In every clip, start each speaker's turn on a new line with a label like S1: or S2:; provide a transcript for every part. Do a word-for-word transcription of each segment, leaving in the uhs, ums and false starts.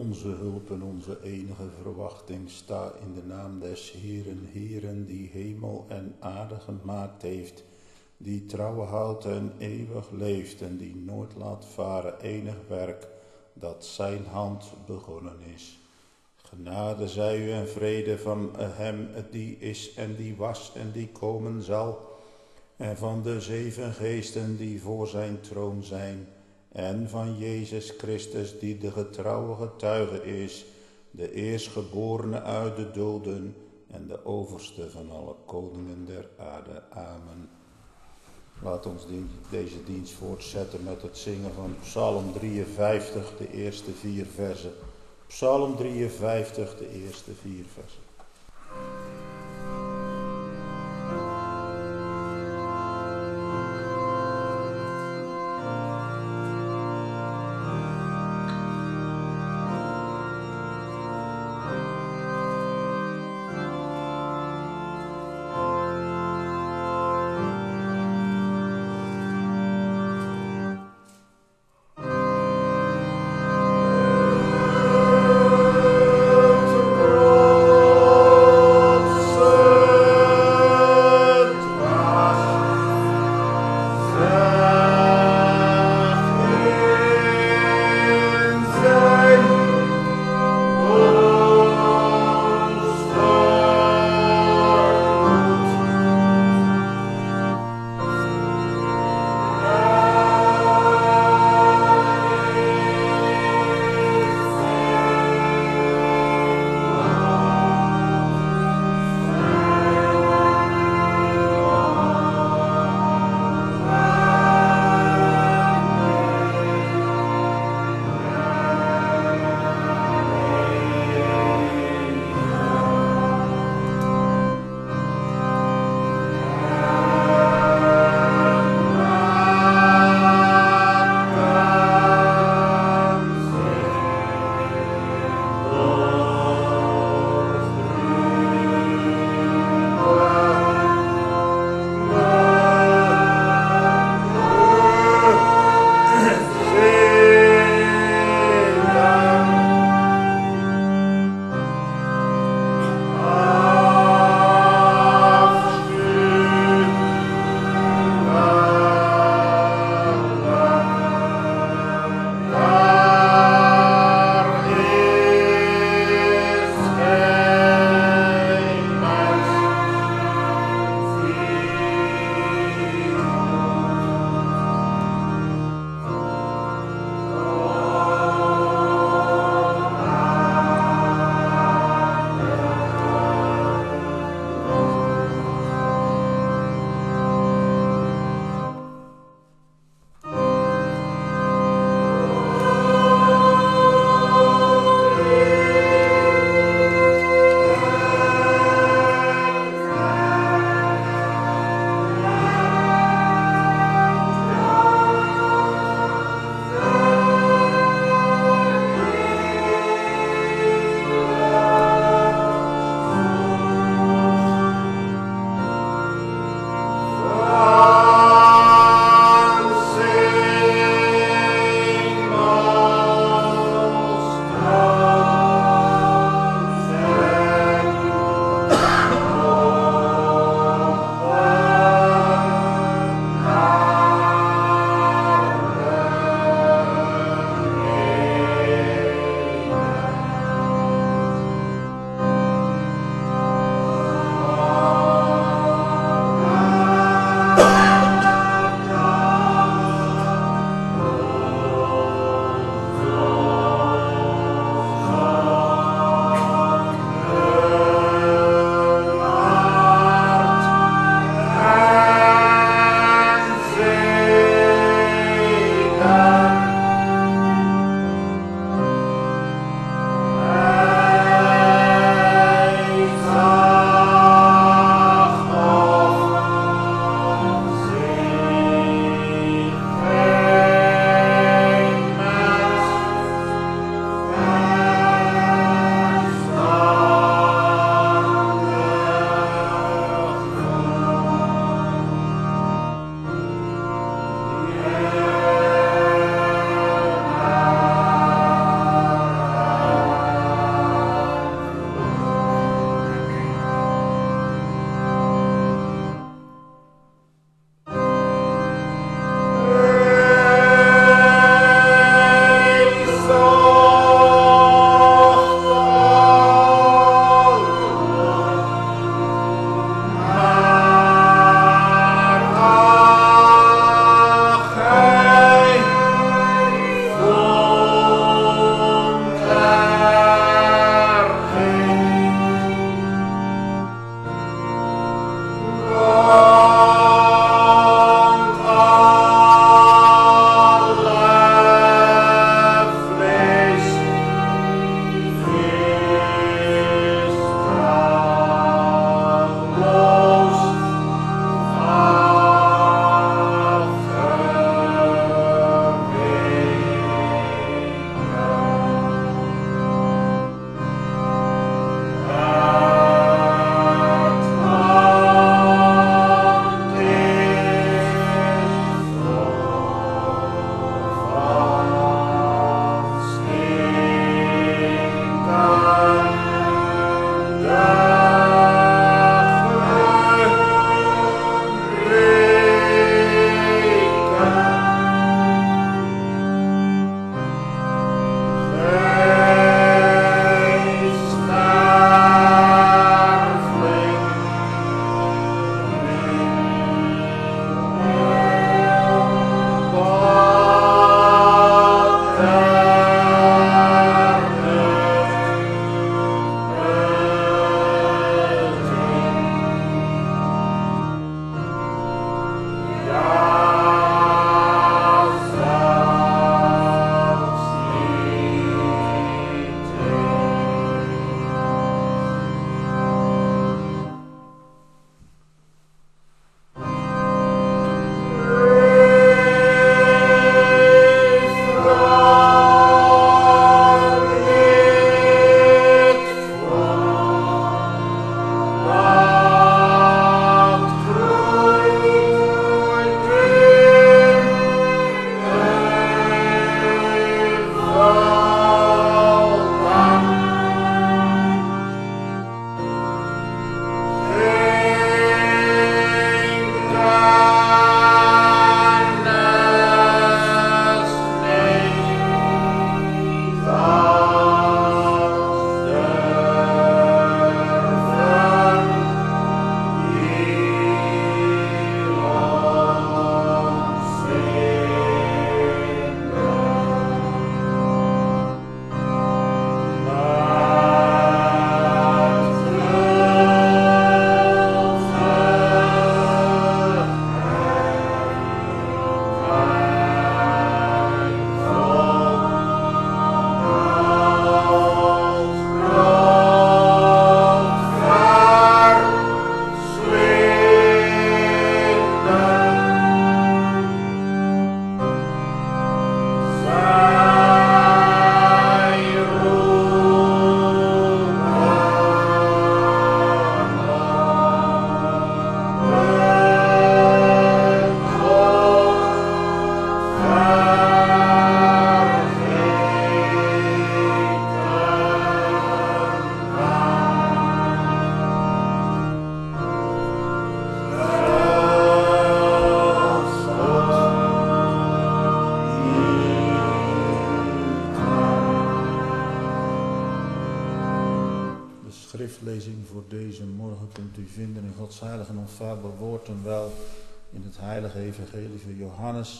S1: onze hulp en onze enige verwachting. Sta in de naam des Heeren, Heeren, die hemel en aarde gemaakt heeft, die trouw houdt en eeuwig leeft en die nooit laat varen enig werk dat zijn hand begonnen is. Genade zij u en vrede van hem die is en die was en die komen zal, en van de zeven geesten die voor zijn troon zijn, en van Jezus Christus die de getrouwe getuige is, de eerstgeborene uit de doden en de overste van alle koningen der aarde. Amen. Laat ons deze dienst voortzetten met het zingen van Psalm drieënvijftig, de eerste vier versen. Psalm drieënvijftig, de eerste vier versen.
S2: Oh
S1: lezing voor deze morgen kunt u vinden in Gods heilige en onfeilbaar woord en wel in het heilige evangelie van Johannes.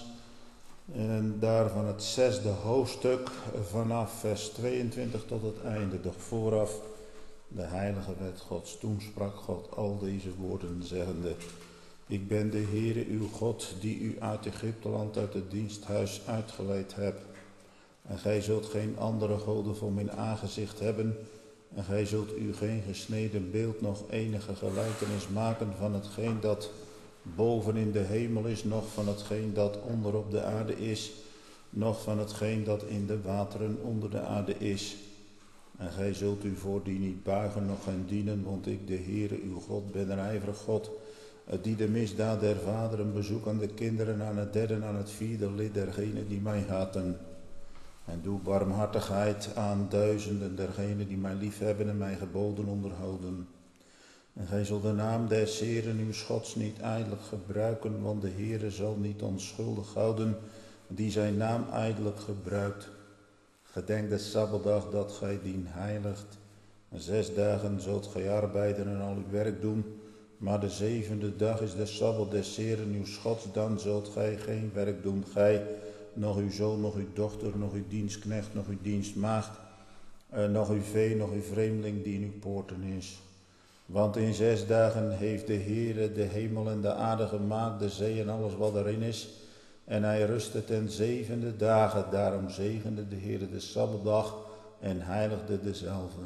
S1: En daarvan het zesde hoofdstuk vanaf vers tweeëntwintig tot het einde. Doch vooraf de heilige wet Gods. Toen sprak God al deze woorden zeggende: Ik ben de Heere uw God die u uit Egypteland uit het diensthuis uitgeleid hebt. En gij zult geen andere goden voor mijn aangezicht hebben. En gij zult u geen gesneden beeld nog enige gelijkenis maken van hetgeen dat boven in de hemel is, noch van hetgeen dat onder op de aarde is, noch van hetgeen dat in de wateren onder de aarde is. En gij zult u voor die niet buigen, noch hen dienen, want ik, de Heere uw God, ben een ijverig God, die de misdaad der vaderen bezoekt aan de kinderen, aan het derde en aan het vierde lid dergenen die mij haten. En doe barmhartigheid aan duizenden dergenen die mij liefhebben en mijn geboden onderhouden. En gij zult de naam des Heeren uw Gods niet ijdelijk gebruiken, want de Heere zal niet onschuldig houden die zijn naam ijdelijk gebruikt. Gedenk de Sabbatdag dat gij dien heiligt. En zes dagen zult gij arbeiden en al uw werk doen, maar de zevende dag is de Sabbat des Heeren uw Gods, dan zult gij geen werk doen, gij, nog uw zoon, nog uw dochter, nog uw dienstknecht, nog uw dienstmaagd, eh, nog uw vee, nog uw vreemdeling die in uw poorten is. Want in zes dagen heeft de Heere de hemel en de aarde gemaakt, de zee en alles wat erin is. En hij rustte ten zevende dagen, daarom zegende de Heere de Sabbatdag en heiligde dezelve.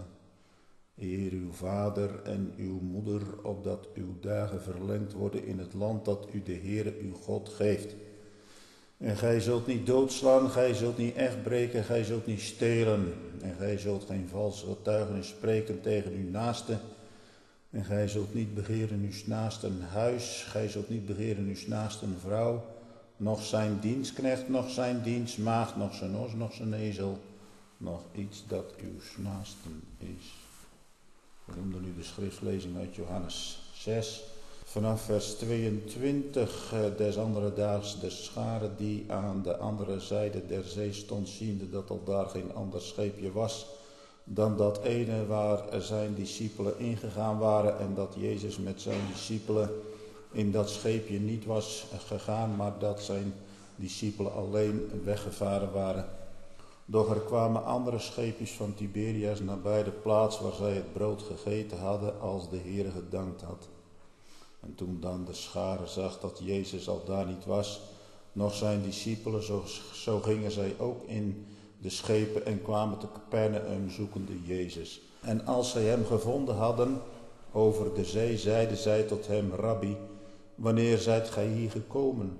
S1: Eer uw vader en uw moeder, opdat uw dagen verlengd worden in het land dat u de Heere uw God geeft. En gij zult niet doodslaan, gij zult niet echt breken, gij zult niet stelen. En gij zult geen valse getuigenis spreken tegen uw naaste. En gij zult niet begeren uw naasten huis, gij zult niet begeren uw naasten vrouw, noch zijn dienstknecht, noch zijn dienstmaagd, noch zijn os, noch zijn ezel, noch iets dat uw naasten is. We noemden nu de schriftlezing uit Johannes zes. Vanaf vers tweeëntwintig, des andere daags de schare die aan de andere zijde der zee stond, ziende dat al daar geen ander scheepje was dan dat ene waar zijn discipelen ingegaan waren en dat Jezus met zijn discipelen in dat scheepje niet was gegaan, maar dat zijn discipelen alleen weggevaren waren. Doch er kwamen andere scheepjes van Tiberias nabij de plaats waar zij het brood gegeten hadden als de Heere gedankt had. En toen dan de schare zag dat Jezus al daar niet was, nog zijn discipelen, zo, zo gingen zij ook in de schepen en kwamen te Capernaum zoekende Jezus. En als zij hem gevonden hadden over de zee, zeiden zij tot hem: Rabbi, wanneer zijt gij hier gekomen?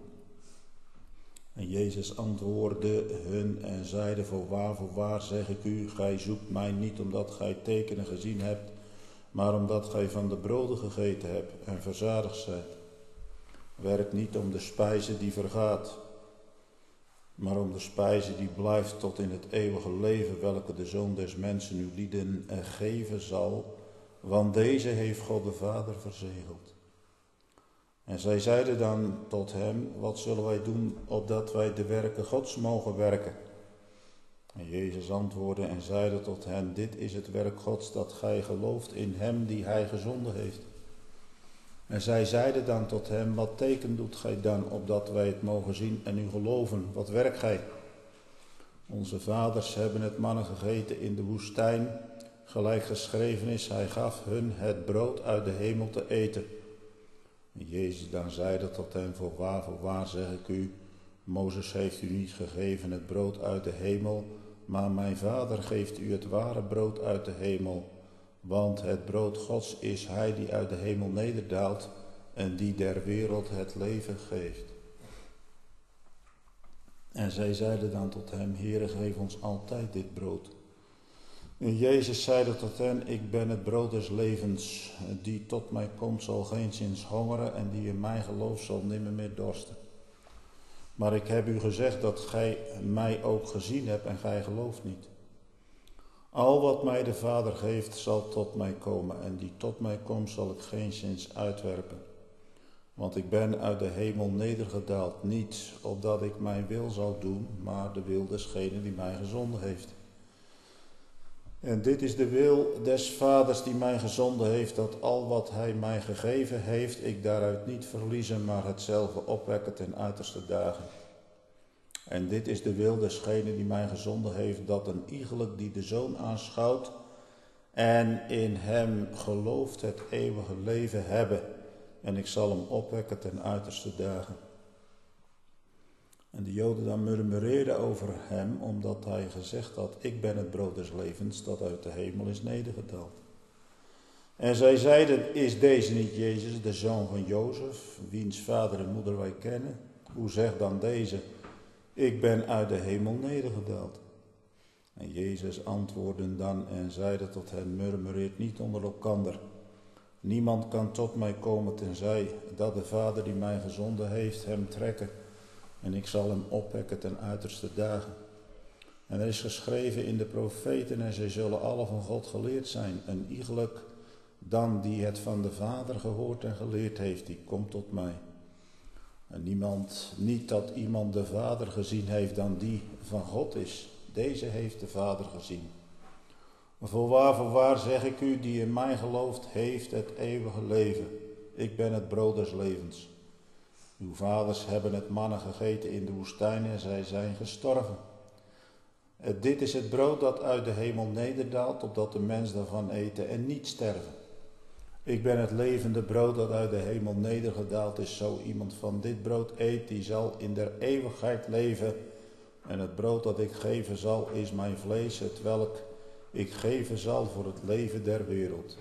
S1: En Jezus antwoordde hun en zeide: Voorwaar, voorwaar zeg ik u, gij zoekt mij niet omdat gij tekenen gezien hebt, maar omdat gij van de broden gegeten hebt en verzadigd zijt. Werk niet om de spijze die vergaat, maar om de spijze die blijft tot in het eeuwige leven, welke de Zoon des Mensen uw lieden geven zal, want deze heeft God de Vader verzegeld. En zij zeiden dan tot hem: Wat zullen wij doen, opdat wij de werken Gods mogen werken? En Jezus antwoordde en zeide tot hen: Dit is het werk Gods, dat gij gelooft in hem die hij gezonden heeft. En zij zeiden dan tot hem: Wat teken doet gij dan, opdat wij het mogen zien en u geloven? Wat werkt gij? Onze vaders hebben het mannen gegeten in de woestijn, gelijk geschreven is, hij gaf hun het brood uit de hemel te eten. En Jezus dan zeide tot hen: Voorwaar, voorwaar zeg ik u, Mozes heeft u niet gegeven het brood uit de hemel, maar mijn Vader geeft u het ware brood uit de hemel. Want het brood Gods is hij die uit de hemel nederdaalt en die der wereld het leven geeft. En zij zeiden dan tot hem: Heere, geef ons altijd dit brood. En Jezus zeide tot hen: Ik ben het brood des levens. Die tot mij komt zal geenszins hongeren en die in mij gelooft zal nimmer meer dorsten. Maar ik heb u gezegd dat gij mij ook gezien hebt en gij gelooft niet. Al wat mij de Vader geeft zal tot mij komen en die tot mij komt zal ik geenszins uitwerpen. Want ik ben uit de hemel nedergedaald, niet opdat ik mijn wil zou doen, maar de wil desgene die mij gezonden heeft. En dit is de wil des Vaders die mij gezonden heeft, dat al wat hij mij gegeven heeft, ik daaruit niet verliezen, maar hetzelfde opwekken ten uiterste dagen. En dit is de wil desgene die mij gezonden heeft, dat een iegelijk die de Zoon aanschouwt en in hem gelooft het eeuwige leven hebben. En ik zal hem opwekken ten uiterste dagen. En de Joden dan murmureerden over hem, omdat hij gezegd had, ik ben het brood des levens dat uit de hemel is nedergedaald. En zij zeiden, is deze niet Jezus, de zoon van Jozef, wiens vader en moeder wij kennen? Hoe zegt dan deze, ik ben uit de hemel nedergedaald? En Jezus antwoordde dan en zeide tot hen, murmureert niet onder elkander. Niemand kan tot mij komen tenzij dat de Vader die mij gezonden heeft hem trekken. En ik zal hem opwekken ten uiterste dagen. En er is geschreven in de profeten, en zij zullen alle van God geleerd zijn. En iegelijk dan die het van de Vader gehoord en geleerd heeft, die komt tot mij. En niemand, niet dat iemand de Vader gezien heeft dan die van God is. Deze heeft de Vader gezien. Maar voorwaar, voorwaar zeg ik u, die in mij gelooft, heeft het eeuwige leven. Ik ben het brood des levens. Uw vaders hebben het manna gegeten in de woestijn en zij zijn gestorven. Dit is het brood dat uit de hemel nederdaalt, opdat de mens daarvan eten en niet sterven. Ik ben het levende brood dat uit de hemel nedergedaald is. Zo iemand van dit brood eet, die zal in der eeuwigheid leven. En het brood dat ik geven zal, is mijn vlees, het welk ik geven zal voor het leven der wereld.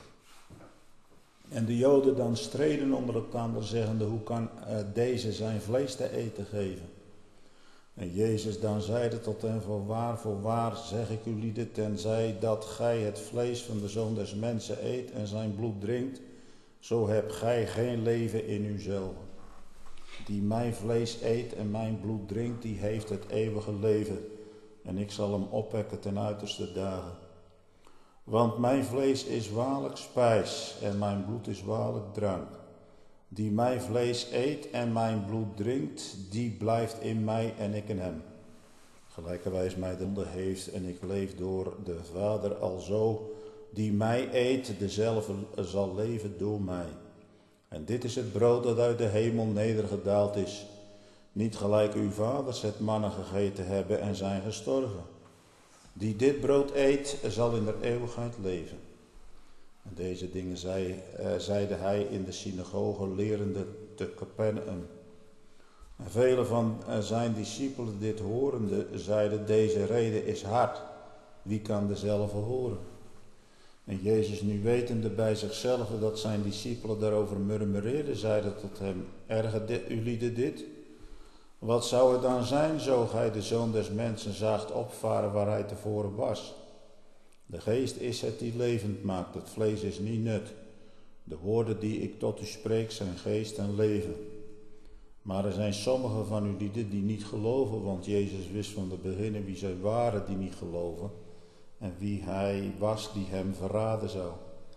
S1: En de Joden dan streden onder elkaar, zeggende, hoe kan uh, deze zijn vlees te eten geven? En Jezus dan zeide tot hen, voorwaar, voorwaar zeg ik u lieden, tenzij dat gij het vlees van de Zoon des Mensen eet en zijn bloed drinkt, zo hebt gij geen leven in uzelf. Die mijn vlees eet en mijn bloed drinkt, die heeft het eeuwige leven. En ik zal hem opwekken ten uiterste dagen. Want mijn vlees is waarlijk spijs en mijn bloed is waarlijk drank. Die mijn vlees eet en mijn bloed drinkt, die blijft in mij en ik in hem. Gelijkerwijs mij de zonde heeft en ik leef door de Vader alzo. Die mij eet, dezelfde zal leven door mij. En dit is het brood dat uit de hemel nedergedaald is. Niet gelijk uw vaders het manna gegeten hebben en zijn gestorven. Die dit brood eet, zal in der eeuwigheid leven. En deze dingen zei, uh, zeide hij in de synagoge lerende te Capernaum. En vele van uh, zijn discipelen dit horende zeiden, deze rede is hard. Wie kan dezelfde horen? En Jezus nu wetende bij zichzelf dat zijn discipelen daarover murmureerden, zeide tot hem, ergert u lieden dit? Wat zou het dan zijn, zo gij de Zoon des Mensen zaagt opvaren waar hij tevoren was? De geest is het die levend maakt, het vlees is niet nut. De woorden die ik tot u spreek zijn geest en leven. Maar er zijn sommigen van u lieden die niet geloven, want Jezus wist van de beginnen wie zij waren die niet geloven en wie hij was die hem verraden zou.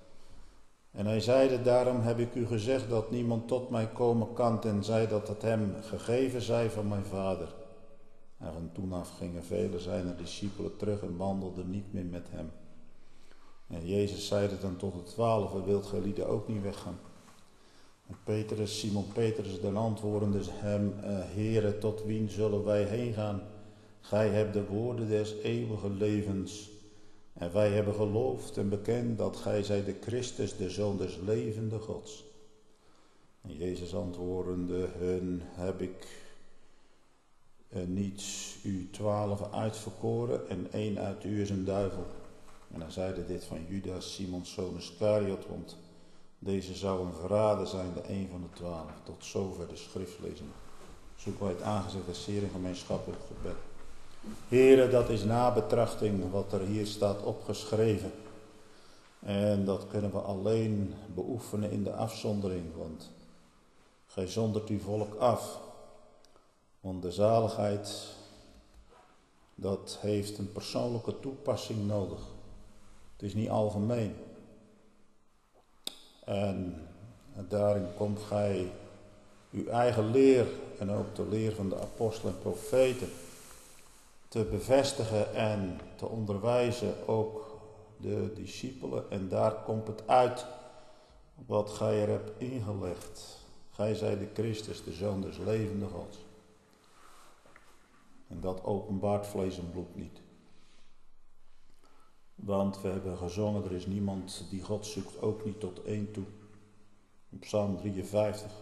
S1: En hij zeide, daarom heb ik u gezegd dat niemand tot mij komen kan, tenzij dat het hem gegeven zij van mijn Vader. En van toen af gingen vele zijner discipelen terug en wandelden niet meer met hem. En Jezus zeide dan tot de twaalfen, wilt gij lieden ook niet weggaan? En Petrus, Simon Petrus dan antwoordende hem, Heere, tot wien zullen wij heen gaan? Gij hebt de woorden des eeuwige levens. En wij hebben geloofd en bekend dat gij zijt de Christus, de Zoon des levende Gods. En Jezus antwoordende hun, heb ik niet u twaalf uitverkoren en één uit u is een duivel. En dan zeide dit van Judas, Simons zoon Iscariot, want deze zou een verrader zijn, de een van de twaalf. Tot zover de schriftlezing. Zoeken wij het aangezicht des Heeren in gemeenschappelijk gebed. Heere, dat is nabetrachting wat er hier staat opgeschreven. En dat kunnen we alleen beoefenen in de afzondering, want gij zondert uw volk af. Want de zaligheid, dat heeft een persoonlijke toepassing nodig. Het is niet algemeen. En daarin komt gij uw eigen leer en ook de leer van de apostelen en profeten te bevestigen en te onderwijzen, ook de discipelen en daar komt het uit wat gij er hebt ingelegd. Gij zijt de Christus, de Zoon des levende Gods. En dat openbaart vlees en bloed niet. Want we hebben gezongen, er is niemand die God zoekt, ook niet tot één toe. Op Psalm drieënvijftig.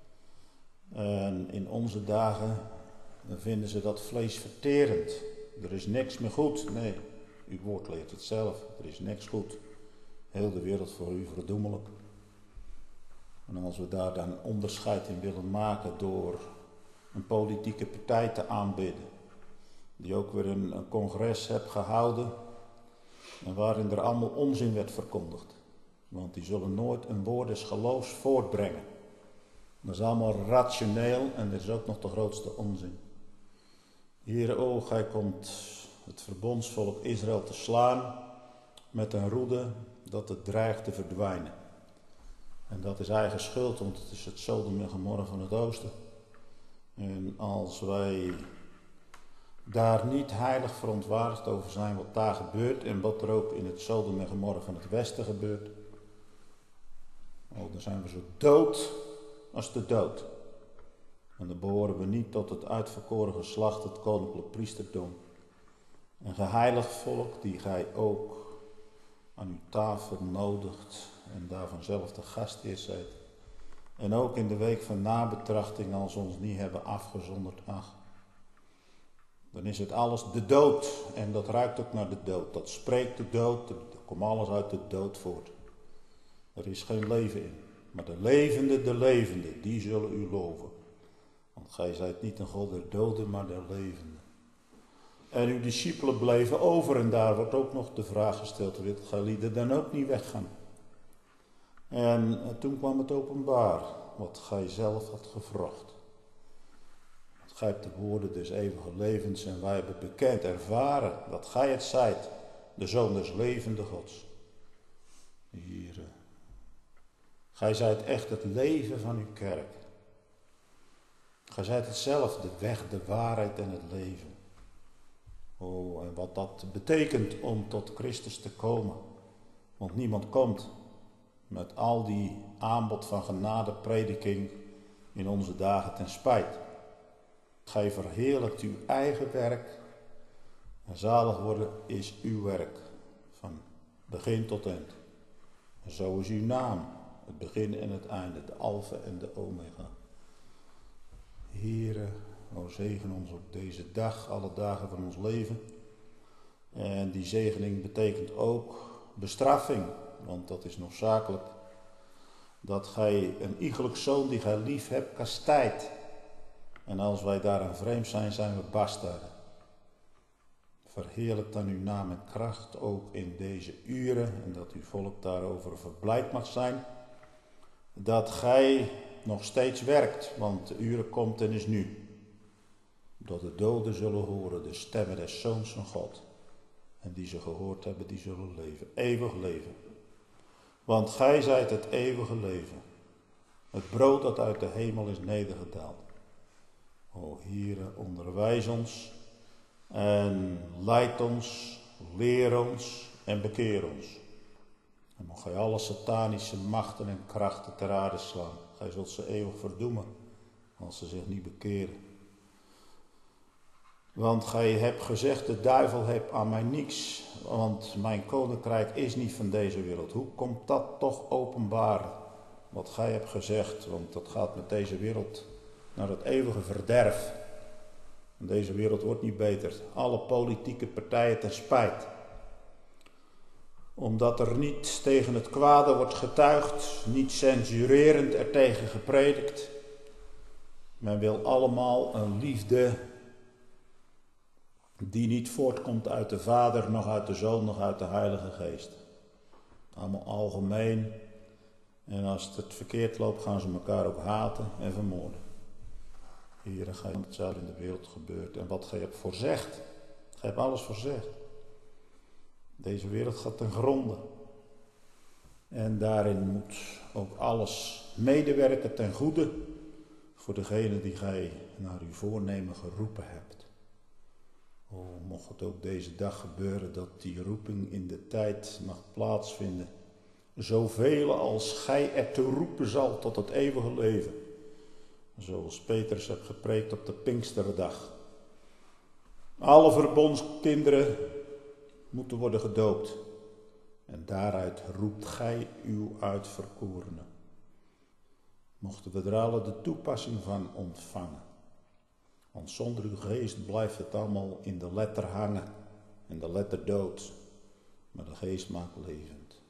S1: En in onze dagen vinden ze dat vlees verterend. Er is niks meer goed. Nee, uw woord leert het zelf. Er is niks goed. Heel de wereld voor u verdoemelijk. En als we daar dan onderscheid in willen maken door een politieke partij te aanbidden, die ook weer een, een congres heeft gehouden en waarin er allemaal onzin werd verkondigd. Want die zullen nooit een woord des geloofs voortbrengen. Dat is allemaal rationeel en dat is ook nog de grootste onzin. Heere, o, gij komt het verbondsvolk Israël te slaan met een roede dat het dreigt te verdwijnen. En dat is eigen schuld, want het is het Sodom en Gomorra van het oosten. En als wij daar niet heilig verontwaardigd over zijn wat daar gebeurt en wat er ook in het Sodom en Gomorra van het westen gebeurt, oh, dan zijn we zo dood als de dood. En dan behoren we niet tot het uitverkoren geslacht, het koninklijk priesterdom. Een geheiligd volk die gij ook aan uw tafel nodigt en daarvan zelf de gastheer zijt. En ook in de week van nabetrachting, als we ons niet hebben afgezonderd, ach, dan is het alles de dood. En dat ruikt ook naar de dood. Dat spreekt de dood, er komt alles uit de dood voort. Er is geen leven in. Maar de levende, de levende, die zullen u loven. Want gij zijt niet een God der doden, maar der levenden. En uw discipelen bleven over en daar wordt ook nog de vraag gesteld, wilt gij lieden dan ook niet weggaan? En toen kwam het openbaar, wat gij zelf had gevraagd. Gij hebt de woorden des eeuwige levens en wij hebben bekend, ervaren dat gij het zijt, de Zoon des levende Gods. Here, gij zijt echt het leven van uw kerk. Gij zijt het zelf, de weg, de waarheid en het leven. Oh, en wat dat betekent om tot Christus te komen. Want niemand komt met al die aanbod van genadeprediking in onze dagen ten spijt. Gij verheerlijkt uw eigen werk en zalig worden is uw werk, van begin tot eind. En zo is uw naam, het begin en het einde, de alfa en de omega. Heere, o zegen ons op deze dag, alle dagen van ons leven. En die zegening betekent ook bestraffing, want dat is noodzakelijk. Dat gij een iegelijk zoon die gij lief hebt, kastijdt. En als wij daaraan vreemd zijn, zijn we bastaarden. Verheerlijk dan uw naam en kracht ook in deze uren. En dat uw volk daarover verblijd mag zijn. Dat gij nog steeds werkt, want de uren komt en is nu. Dat de doden zullen horen de stemmen des Zoons van God. En die ze gehoord hebben, die zullen leven. Eeuwig leven. Want gij zijt het eeuwige leven. Het brood dat uit de hemel is nedergedaald. O Heere, onderwijs ons en leid ons, leer ons en bekeer ons. En mag gij alle satanische machten en krachten ter aarde slaan. Gij zult ze eeuwig verdoemen als ze zich niet bekeren. Want gij hebt gezegd, de duivel heeft aan mij niets, want mijn koninkrijk is niet van deze wereld. Hoe komt dat toch openbaar, wat gij hebt gezegd, want dat gaat met deze wereld naar het eeuwige verderf. En deze wereld wordt niet beter. Alle politieke partijen ten spijt. Omdat er niet tegen het kwade wordt getuigd, niet censurerend er tegen gepredikt. Men wil allemaal een liefde die niet voortkomt uit de Vader, nog uit de Zoon, nog uit de Heilige Geest. Allemaal algemeen. En als het verkeerd loopt, gaan ze elkaar ook haten en vermoorden. Heere, gij hebt hetzelfde in de wereld gebeurd. En wat gij hebt voorzegd, gij hebt alles voorzegd. Deze wereld gaat ten gronde. En daarin moet ook alles medewerken ten goede voor degene die gij naar uw voornemen geroepen hebt. Oh, mocht het ook deze dag gebeuren dat die roeping in de tijd mag plaatsvinden. Zoveel als gij er te roepen zal tot het eeuwige leven. Zoals Petrus heeft gepreekt op de Pinksterdag. Alle verbondskinderen moeten worden gedoopt. En daaruit roept gij uw uitverkorenen. Mochten we er alle de toepassing van ontvangen. Want zonder uw geest blijft het allemaal in de letter hangen. En de letter dood. Maar de geest maakt levend.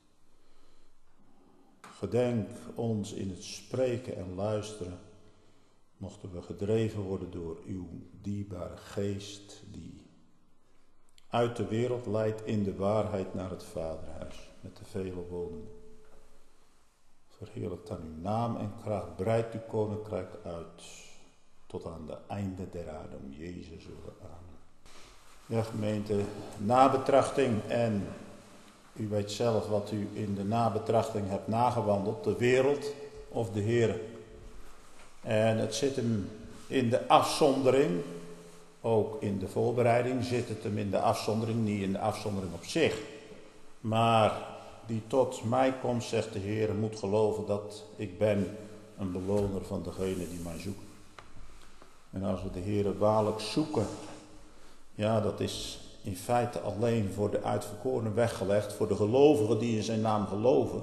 S1: Gedenk ons in het spreken en luisteren. Mochten we gedreven worden door uw dierbare geest. Die uit de wereld leidt in de waarheid naar het Vaderhuis. Met de vele woningen. Verheerlijk dan uw naam en kracht. Breid uw koninkrijk uit. Tot aan de einde der aarde. Om Jezus willen. Amen. Ja, gemeente, nabetrachting. En u weet zelf wat u in de nabetrachting hebt nagewandeld. De wereld of de Heer. En het zit hem in de afzondering. Ook in de voorbereiding zit het hem in de afzondering. Niet in de afzondering op zich. Maar die tot mij komt, zegt de Heer, moet geloven dat ik ben een beloner van degene die mij zoeken. En als we de Heer waarlijk zoeken, ja, dat is in feite alleen voor de uitverkorenen weggelegd, voor de gelovigen die in zijn naam geloven.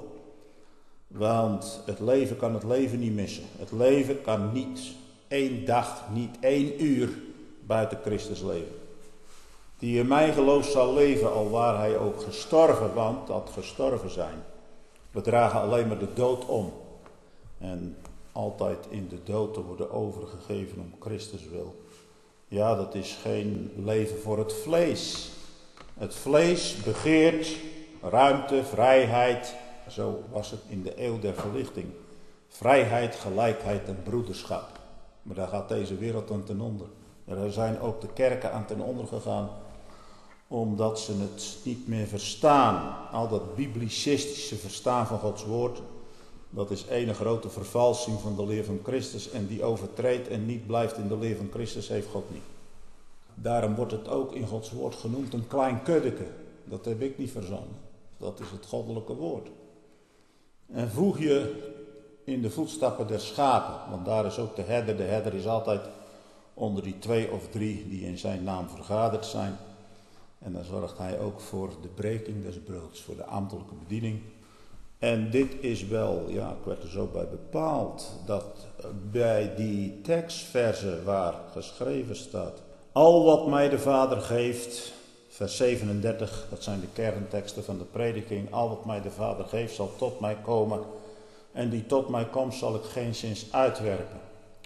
S1: Want het leven kan het leven niet missen. Het leven kan niet één dag, niet één uur buiten Christus leven. Die in mij gelooft zal leven, al waar hij ook gestorven, want dat gestorven zijn. We dragen alleen maar de dood om. En altijd in de dood te worden overgegeven om Christus wil. Ja, dat is geen leven voor het vlees. Het vlees begeert ruimte, vrijheid. Zo was het in de eeuw der verlichting. Vrijheid, gelijkheid en broederschap. Maar daar gaat deze wereld aan ten onder. Er zijn ook de kerken aan ten onder gegaan. Omdat ze het niet meer verstaan. Al dat biblicistische verstaan van Gods woord. Dat is ene grote vervalsing van de leer van Christus. En die overtreedt en niet blijft in de leer van Christus heeft God niet. Daarom wordt het ook in Gods woord genoemd een klein kuddeke. Dat heb ik niet verzonnen. Dat is het goddelijke woord. En voeg je in de voetstappen der schapen. Want daar is ook de herder. De herder is altijd onder die twee of drie die in zijn naam vergaderd zijn. En dan zorgt hij ook voor de breking des broods. Voor de ambtelijke bediening. En dit is wel, ja, ik werd er zo bij bepaald. Dat bij die tekstversen waar geschreven staat. Al wat mij de Vader geeft. Vers zevenendertig, dat zijn de kernteksten van de prediking. Al wat mij de Vader geeft zal tot mij komen. En die tot mij komt zal ik geenszins uitwerpen.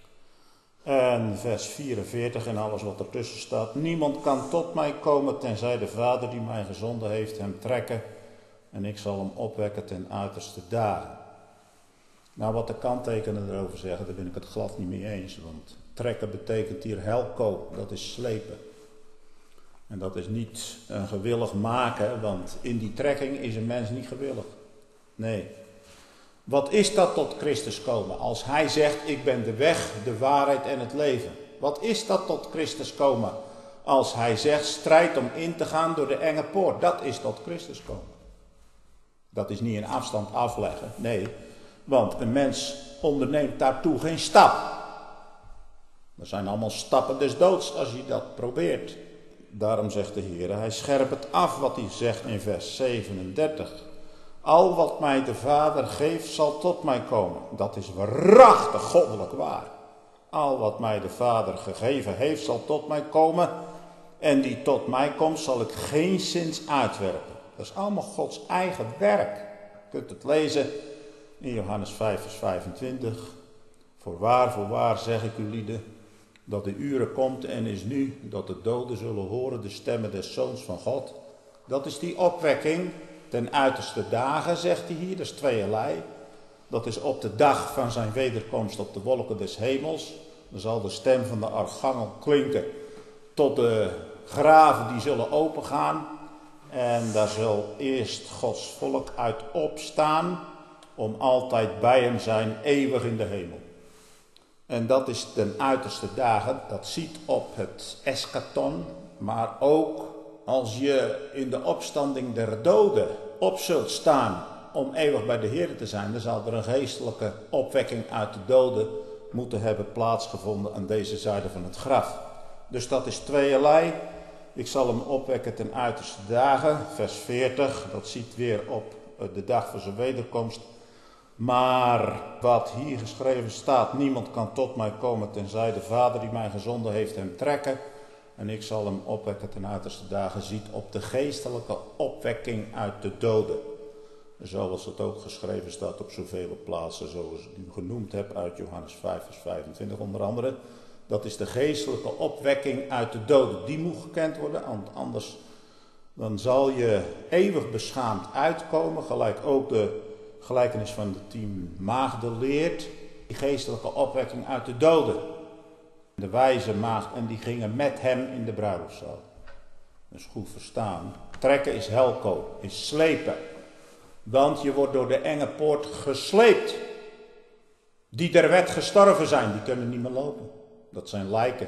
S1: En vers vierenveertig en alles wat ertussen staat. Niemand kan tot mij komen tenzij de Vader die mij gezonden heeft hem trekken. En ik zal hem opwekken ten uiterste dagen. Nou, wat de kanttekenen erover zeggen, daar ben ik het glad niet mee eens. Want trekken betekent hier helko, dat is slepen. En dat is niet een gewillig maken, want in die trekking is een mens niet gewillig. Nee. Wat is dat tot Christus komen? Als hij zegt, ik ben de weg, de waarheid en het leven. Wat is dat tot Christus komen? Als hij zegt, strijd om in te gaan door de enge poort. Dat is tot Christus komen. Dat is niet een afstand afleggen, nee. Want een mens onderneemt daartoe geen stap. Dat zijn allemaal stappen des doods als je dat probeert. Daarom zegt de Heer, hij scherpt het af wat hij zegt in vers zevenendertig. Al wat mij de Vader geeft zal tot mij komen. Dat is waarachtig goddelijk waar. Al wat mij de Vader gegeven heeft zal tot mij komen. En die tot mij komt zal ik geenszins uitwerpen. Dat is allemaal Gods eigen werk. Je kunt het lezen in Johannes vijf vers vijfentwintig. Voorwaar, voorwaar zeg ik u lieden, dat de uren komt en is nu, dat de doden zullen horen de stemmen des Zoons van God. Dat is die opwekking ten uiterste dagen, zegt hij hier, dat is tweeërlei. Dat is op de dag van zijn wederkomst op de wolken des hemels. Dan zal de stem van de archangel klinken tot de graven die zullen opengaan. En daar zal eerst Gods volk uit opstaan om altijd bij hem zijn, eeuwig in de hemel. En dat is ten uiterste dagen, dat ziet op het eschaton, maar ook als je in de opstanding der doden op zult staan om eeuwig bij de Heer te zijn, dan zal er een geestelijke opwekking uit de doden moeten hebben plaatsgevonden aan deze zijde van het graf. Dus dat is tweeërlei. Ik zal hem opwekken ten uiterste dagen, vers veertig, dat ziet weer op de dag van zijn wederkomst. Maar wat hier geschreven staat, niemand kan tot mij komen tenzij de Vader die mij gezonden heeft hem trekken. En ik zal hem opwekken ten uiterste dagen, ziet op de geestelijke opwekking uit de doden. Zoals het ook geschreven staat op zoveel plaatsen, zoals ik u genoemd heb uit Johannes vijf vers vijfentwintig onder andere. Dat is de geestelijke opwekking uit de doden. Die moet gekend worden, want anders dan zal je eeuwig beschaamd uitkomen. Gelijk ook de gelijkenis van de tien maagden leert. Die geestelijke opwekking uit de doden. De wijze maagd en die gingen met hem in de bruiloftszaal. Dus goed verstaan. Trekken is helko, is slepen. Want je wordt door de enge poort gesleept. Die der wet gestorven zijn, die kunnen niet meer lopen. Dat zijn lijken.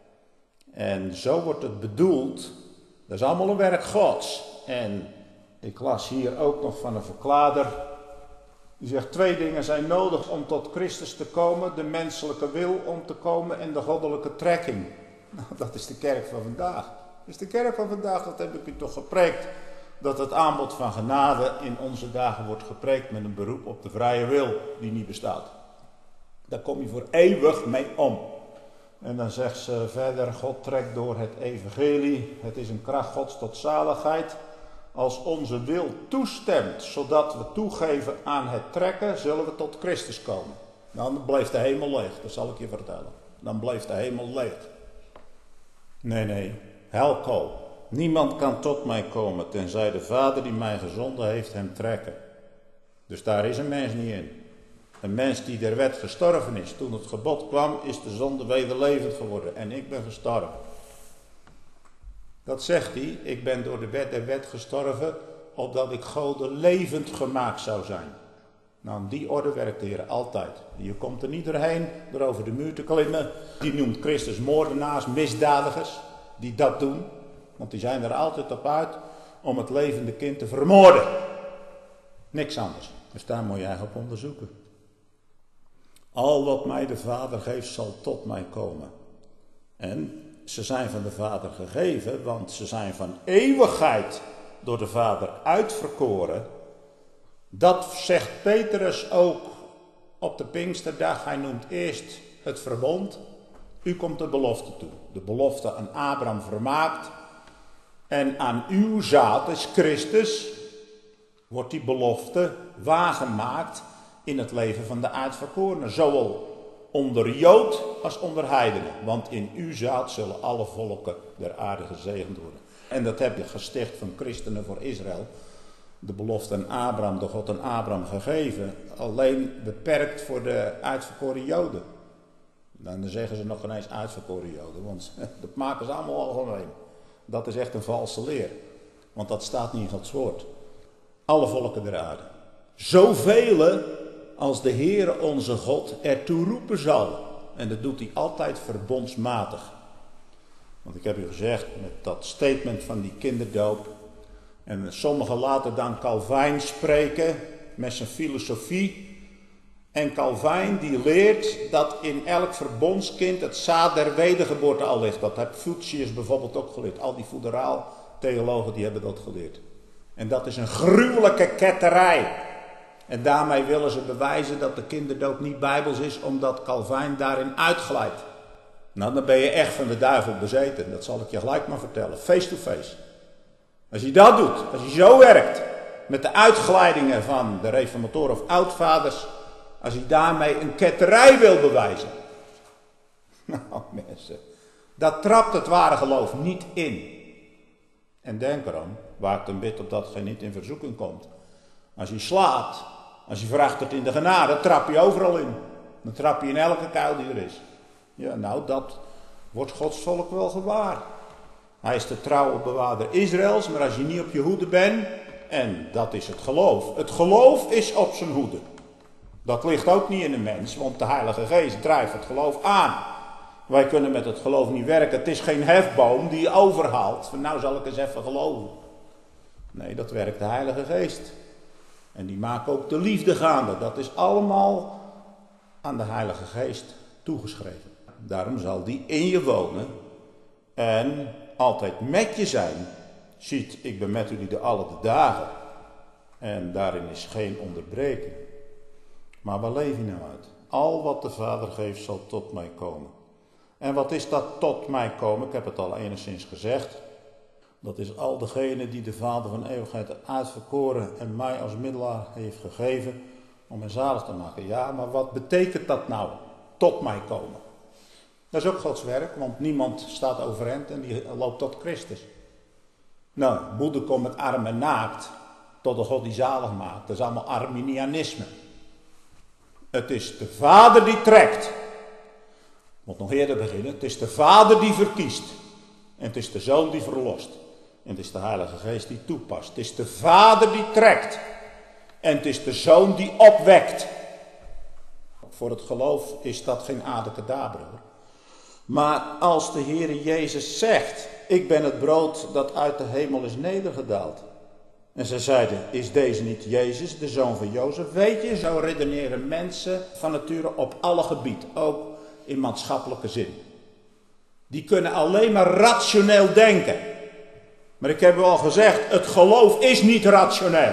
S1: En zo wordt het bedoeld. Dat is allemaal een werk Gods. En ik las hier ook nog van een verklaarder. Die zegt twee dingen zijn nodig om tot Christus te komen. De menselijke wil om te komen en de goddelijke trekking. Nou, dat is de kerk van vandaag. Dat is de kerk van vandaag, dat heb ik u toch gepreekt. Dat het aanbod van genade in onze dagen wordt gepreekt met een beroep op de vrije wil die niet bestaat. Daar kom je voor eeuwig mee om. En dan zegt ze verder, God trekt door het evangelie. Het is een kracht Gods tot zaligheid. Als onze wil toestemt, zodat we toegeven aan het trekken, zullen we tot Christus komen. Dan blijft de hemel leeg, dat zal ik je vertellen. Dan blijft de hemel leeg. Nee, nee, helko. Niemand kan tot mij komen, tenzij de Vader die mij gezonden heeft hem trekken. Dus daar is een mens niet in. Een mens die der wet gestorven is. Toen het gebod kwam, is de zonde wederlevend geworden. En ik ben gestorven. Dat zegt hij. Ik ben door de wet der wet gestorven, opdat ik Gode levend gemaakt zou zijn. Nou, die orde werkt de Heer altijd. Je komt er niet doorheen door over de muur te klimmen. Die noemt Christus moordenaars, misdadigers. Die dat doen. Want die zijn er altijd op uit om het levende kind te vermoorden. Niks anders. Dus daar moet je eigenlijk op onderzoeken. Al wat mij de Vader geeft zal tot mij komen. En ze zijn van de Vader gegeven, want ze zijn van eeuwigheid door de Vader uitverkoren. Dat zegt Petrus ook op de Pinksterdag. Hij noemt eerst het verbond. U komt de belofte toe. De belofte aan Abraham vermaakt. En aan uw zaad, is Christus, wordt die belofte waargemaakt in het leven van de uitverkorenen. Zowel onder Jood als onder heidenen. Want in uw zaad zullen alle volken der aarde gezegend worden. En dat heb je gesticht van christenen voor Israël. De belofte aan Abraham, door God aan Abraham gegeven. Alleen beperkt voor de uitverkoren Joden. Dan zeggen ze nog geen eens uitverkoren Joden. Want dat maken ze allemaal algemeen. Dat is echt een valse leer. Want dat staat niet in Gods woord. Alle volken der aarde. Zoveel als de Heere onze God ertoe roepen zal. En dat doet hij altijd verbondsmatig. Want ik heb u gezegd met dat statement van die kinderdoop. En sommigen laten dan Calvijn spreken met zijn filosofie. En Calvijn die leert dat in elk verbondskind het zaad der wedergeboorte al ligt. Dat heeft Fuchsius bijvoorbeeld ook geleerd. Al die foederaal theologen die hebben dat geleerd. En dat is een gruwelijke ketterij. En daarmee willen ze bewijzen dat de kinderdoop niet bijbels is, omdat Calvijn daarin uitglijdt. Nou, dan ben je echt van de duivel bezeten. Dat zal ik je gelijk maar vertellen. Face to face. Als je dat doet, als je zo werkt met de uitglijdingen van de reformatoren of oudvaders, als hij daarmee een ketterij wil bewijzen. Nou mensen, dat trapt het ware geloof niet in. En denk erom, waar ik dan bid op dat gij niet in verzoeking komt. Als je slaat, als je verachtert in de genade, trap je overal in. Dan trap je in elke kuil die er is. Ja, nou dat wordt Gods volk wel gewaar. Hij is de trouwe bewaarder Israëls, maar als je niet op je hoede bent, en dat is het geloof. Het geloof is op zijn hoede. Dat ligt ook niet in de mens, want de Heilige Geest drijft het geloof aan. Wij kunnen met het geloof niet werken. Het is geen hefboom die je overhaalt. Van nou zal ik eens even geloven. Nee, dat werkt de Heilige Geest. En die maakt ook de liefde gaande. Dat is allemaal aan de Heilige Geest toegeschreven. Daarom zal die in je wonen en altijd met je zijn. Ziet, ik ben met jullie de alle de dagen. En daarin is geen onderbreken. Maar waar leef je nou uit? Al wat de Vader geeft zal tot mij komen. En wat is dat tot mij komen? Ik heb het al enigszins gezegd. Dat is al degene die de Vader van eeuwigheid uitverkoren en mij als middelaar heeft gegeven om mij zalig te maken. Ja, maar wat betekent dat nou? Tot mij komen. Dat is ook Gods werk, want niemand staat overeind en die loopt tot Christus. Nou, moeder komt met arm en naakt tot de God die zalig maakt. Dat is allemaal Arminianisme. Het is de Vader die trekt. Ik moet nog eerder beginnen. Het is de Vader die verkiest. En het is de Zoon die verlost. En het is de Heilige Geest die toepast. Het is de Vader die trekt. En het is de Zoon die opwekt. Voor het geloof is dat geen abracadabra. Maar als de Heere Jezus zegt: ik ben het brood dat uit de hemel is nedergedaald. En ze zeiden: is deze niet Jezus, de zoon van Jozef? Weet je, zo redeneren mensen van nature op alle gebieden. Ook in maatschappelijke zin. Die kunnen alleen maar rationeel denken. Maar ik heb u al gezegd, het geloof is niet rationeel.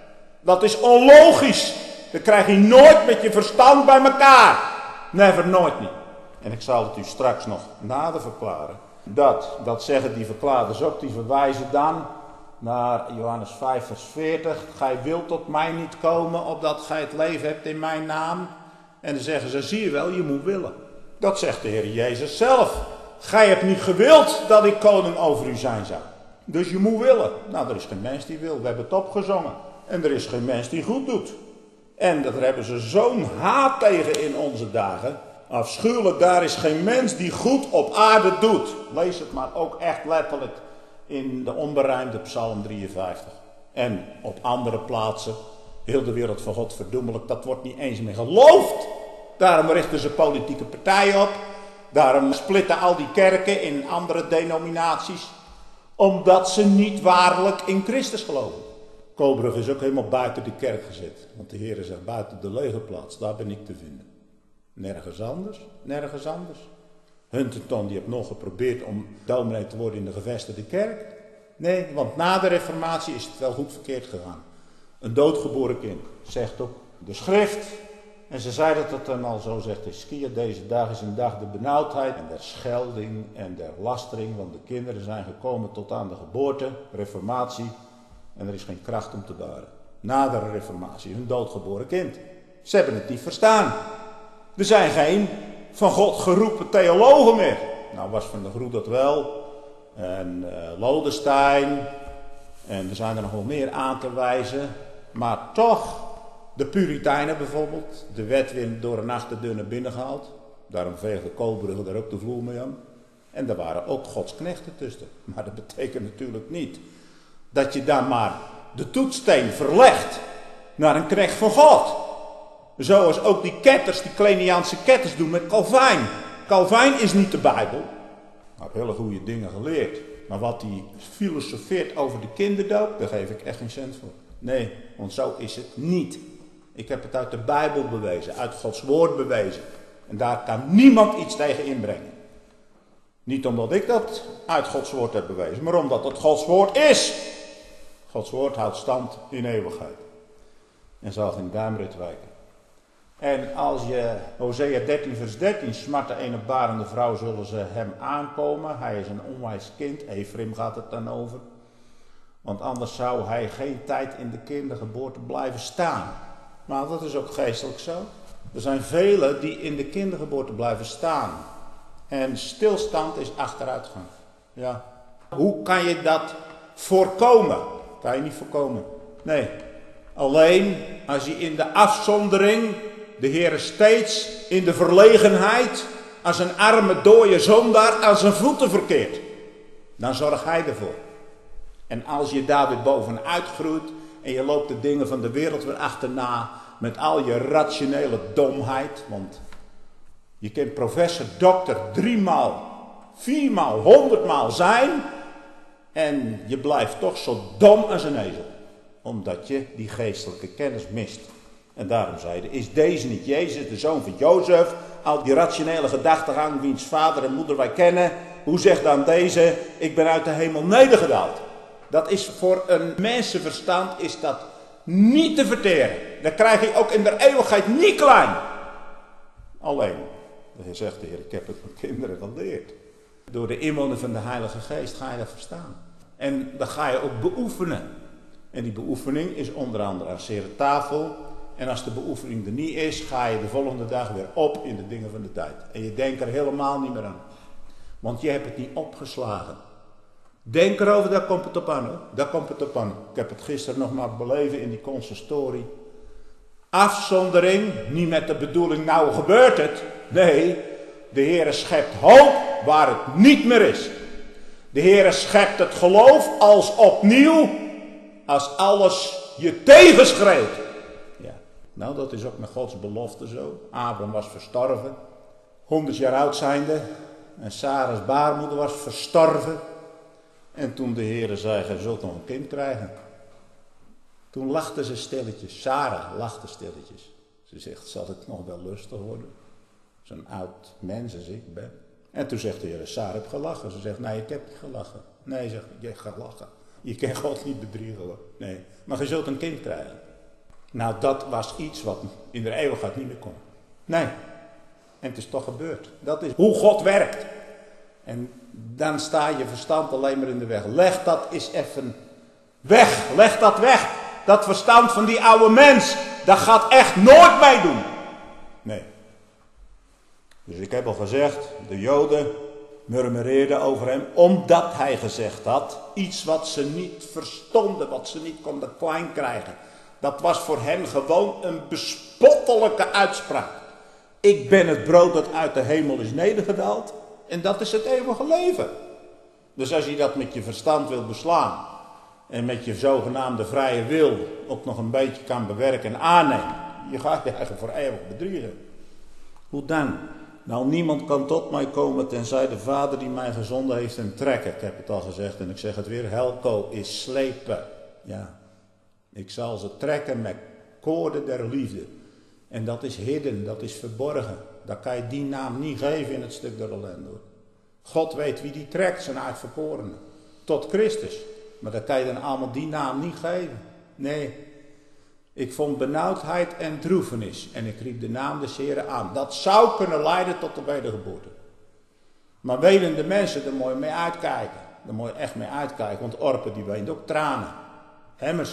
S1: Dat is onlogisch. Dat krijg je nooit met je verstand bij elkaar. Never, nooit niet. En ik zal het u straks nog nader verklaren. Dat, dat zeggen die verklaarders ook, die verwijzen dan naar Johannes vijf vers veertig. Gij wilt tot mij niet komen, opdat gij het leven hebt in mijn naam. En dan zeggen ze, zie je wel, je moet willen. Dat zegt de Heer Jezus zelf. Gij hebt niet gewild dat ik koning over u zijn zou. Dus je moet willen. Nou, er is geen mens die wil. We hebben het opgezongen. En er is geen mens die goed doet. En daar hebben ze zo'n haat tegen in onze dagen. Afschuwelijk, daar is geen mens die goed op aarde doet. Lees het maar ook echt letterlijk in de onberijmde Psalm drieënvijftig. En op andere plaatsen. Heel de wereld van God verdoemelijk. Dat wordt niet eens meer geloofd. Daarom richten ze politieke partijen op. Daarom splitten al die kerken in andere denominaties. Omdat ze niet waarlijk in Christus geloven. Koolbrug is ook helemaal buiten de kerk gezet. Want de Heer zegt, buiten de legerplaats, daar ben ik te vinden. Nergens anders, nergens anders. Huntington die heeft nog geprobeerd om dominee te worden in de gevestigde kerk. Nee, want na de reformatie is het wel goed verkeerd gegaan. Een doodgeboren kind, zegt ook de schrift. En ze zei dat het dan al zo zegt, Hiskia, deze dag is een dag de benauwdheid en der schelding en der lastering. Want de kinderen zijn gekomen tot aan de geboorte, reformatie. En er is geen kracht om te baren. Na de reformatie, een doodgeboren kind. Ze hebben het niet verstaan. Er zijn geen van God geroepen theologen meer. Nou was Van der Groet dat wel. En uh, Lodestein. En er zijn er nog wel meer aan te wijzen. Maar toch, de Puritijnen bijvoorbeeld. De wet werd door een achterdeur naar binnen gehaald. Daarom veegde Koolbrugge daar ook de vloer mee aan. En er waren ook Gods knechten tussen. Maar dat betekent natuurlijk niet dat je dan maar de toetssteen verlegt naar een knecht van God. Zoals ook die ketters, die Kleiniaanse ketters doen met Calvijn. Calvijn is niet de Bijbel. Hij heeft hele goede dingen geleerd. Maar wat hij filosofeert over de kinderdoop, daar geef ik echt geen cent voor. Nee, want zo is het niet. Ik heb het uit de Bijbel bewezen, uit Gods woord bewezen. En daar kan niemand iets tegen inbrengen. Niet omdat ik dat uit Gods woord heb bewezen, maar omdat het Gods woord is. Gods woord houdt stand in eeuwigheid. En zal geen duimrit wijken. En als je Hosea dertien vers dertien, smart de ene barende vrouw zullen ze hem aankomen. Hij is een onwijs kind, Ephraim gaat het dan over. Want anders zou hij geen tijd in de kindergeboorte blijven staan. Maar dat is ook geestelijk zo. Er zijn velen die in de kindergeboorte blijven staan. En stilstand is achteruitgang. Ja. Hoe kan je dat voorkomen? Kan je niet voorkomen. Nee. Alleen als je in de afzondering de Heere steeds in de verlegenheid als een arme dooie zondaar aan zijn voeten verkeert. Dan zorgt hij ervoor. En als je daar weer bovenuit groeit en je loopt de dingen van de wereld weer achterna, met al je rationele domheid. Want je kunt professor, dokter driemaal, viermaal, honderdmaal zijn. En je blijft toch zo dom als een ezel. Omdat je die geestelijke kennis mist. En daarom zeiden, is deze niet Jezus, de zoon van Jozef? Al die rationele gedachtegang, wiens vader en moeder wij kennen. Hoe zegt dan deze, ik ben uit de hemel nedergedaald. Dat is voor een mensenverstand is dat niet te verteren. Dan krijg je ook in de eeuwigheid niet klein. Alleen, hij zegt de Heer, ik heb het mijn kinderen geleerd. Door de inwoning van de Heilige Geest ga je dat verstaan. En dan ga je ook beoefenen. En die beoefening is onder andere aan zere tafel. En als de beoefening er niet is, ga je de volgende dag weer op in de dingen van de tijd. En je denkt er helemaal niet meer aan. Want je hebt het niet opgeslagen. Denk erover, daar komt het op aan. Hoor. Daar komt het op aan. Ik heb het gisteren nog maar beleven in die consistorie. Afzondering, niet met de bedoeling, nou gebeurt het. Nee, de Heere schept hoop waar het niet meer is. De Heere schept het geloof als opnieuw, als alles je tegenschreeuwt. Ja, nou dat is ook met Gods belofte zo. Abraham was verstorven, honderd jaar oud zijnde. En Sarah's baarmoeder was verstorven. En toen de Heere zei, je zult nog een kind krijgen. Toen lachte ze stilletjes. Sarah lachte stilletjes. Ze zegt, zal het nog wel lustig worden? Zo'n oud mens als ik ben. En toen zegt de Heer, Sarah heb gelachen. Ze zegt, nee, ik heb niet gelachen. Nee, zegt, je gaat lachen. Je kan God niet bedriegen. Nee, maar je zult een kind krijgen. Nou, dat was iets wat in de eeuwigheid niet meer kon. Nee. En het is toch gebeurd. Dat is hoe God werkt. En dan sta je verstand alleen maar in de weg. Leg dat eens even weg. Leg dat weg. Dat verstand van die oude mens. Dat gaat echt nooit meedoen. Nee. Dus ik heb al gezegd. De Joden murmureerden over hem. Omdat hij gezegd had. Iets wat ze niet verstonden. Wat ze niet konden klein krijgen. Dat was voor hen gewoon een bespottelijke uitspraak. Ik ben het brood dat uit de hemel is nedergedaald. En dat is het eeuwige leven. Dus als je dat met je verstand wilt beslaan. En met je zogenaamde vrije wil ook nog een beetje kan bewerken en aannemen. Je gaat je eigen voor eeuwig bedriegen. Hoe dan? Nou, niemand kan tot mij komen tenzij de Vader die mij gezonden heeft hem trekken. Ik heb het al gezegd en ik zeg het weer. Helko is slepen. Ja. Ik zal ze trekken met koorden der liefde. En dat is hidden, dat is verborgen. Dat kan je die naam niet geven in het stuk der ellende. God weet wie die trekt, zijn uitverkorenen. Tot Christus. Maar dat kan je dan allemaal die naam niet geven. Nee. Ik vond benauwdheid en droefenis. En ik riep de naam des Heren aan. Dat zou kunnen leiden tot de wedergeboorte. Maar welende mensen, daar moet je mee uitkijken. Daar moet je echt mee uitkijken. Want Orpe die weent ook tranen. Hemmers.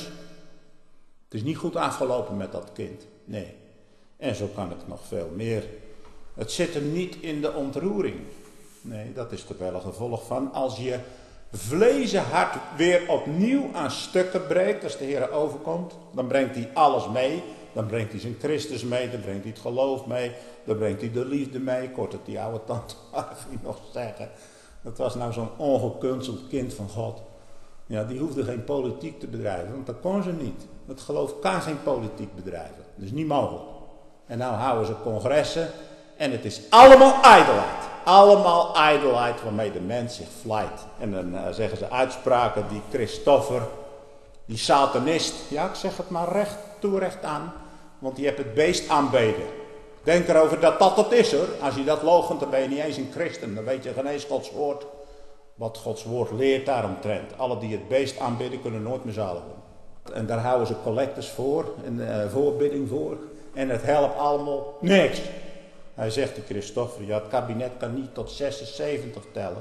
S1: Het is niet goed afgelopen met dat kind. Nee. En zo kan ik nog veel meer. Het zit hem niet in de ontroering. Nee, dat is er wel een gevolg van. Als je vlezen hart weer opnieuw aan stukken breekt, als de Heer overkomt, dan brengt hij alles mee. Dan brengt hij zijn Christus mee, dan brengt hij het geloof mee, dan brengt hij de liefde mee. Ik hoorde het die oude tante Harvey nog zeggen. Dat was nou zo'n ongekunsteld kind van God. Ja, die hoefde geen politiek te bedrijven, want dat kon ze niet. Het geloof kan geen politiek bedrijven. Dat is niet mogelijk. En nou houden ze congressen en het is allemaal ijdelheid. Allemaal ijdelheid waarmee de mens zich vlijt. En dan uh, zeggen ze uitspraken die Christoffer, die satanist, ja ik zeg het maar recht toe recht aan, want die heeft het beest aanbeden. Denk erover dat dat het is hoor. Als je dat loochent, dan ben je niet eens een christen. Dan weet je geen eens Gods woord. Wat Gods woord leert daaromtrent. Alle die het beest aanbidden kunnen nooit meer zalig worden. En daar houden ze collectes voor, en uh, voorbidding voor. En het helpt allemaal niks. Hij zegt de Christoffer, ja het kabinet kan niet tot zesenzeventig tellen.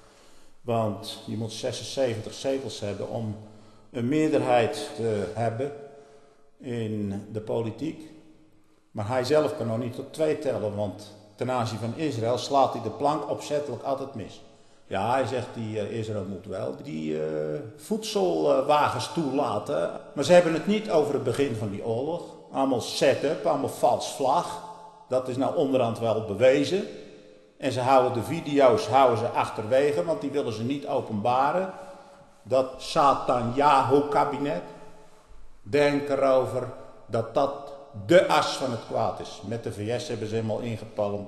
S1: Want je moet zesenzeventig zetels hebben om een meerderheid te hebben in de politiek. Maar hij zelf kan nog niet tot twee tellen, want ten aanzien van Israël slaat hij de plank opzettelijk altijd mis. Ja, hij zegt, die uh, Israël moet wel die uh, voedselwagens toelaten. Maar ze hebben het niet over het begin van die oorlog. Allemaal set-up, allemaal vals vlag. Dat is nou onderhand wel bewezen. En ze houden de video's houden ze achterwege, want die willen ze niet openbaren. Dat Netanyahu-kabinet. Denk erover dat dat de as van het kwaad is. Met de V S hebben ze helemaal ingepalmd.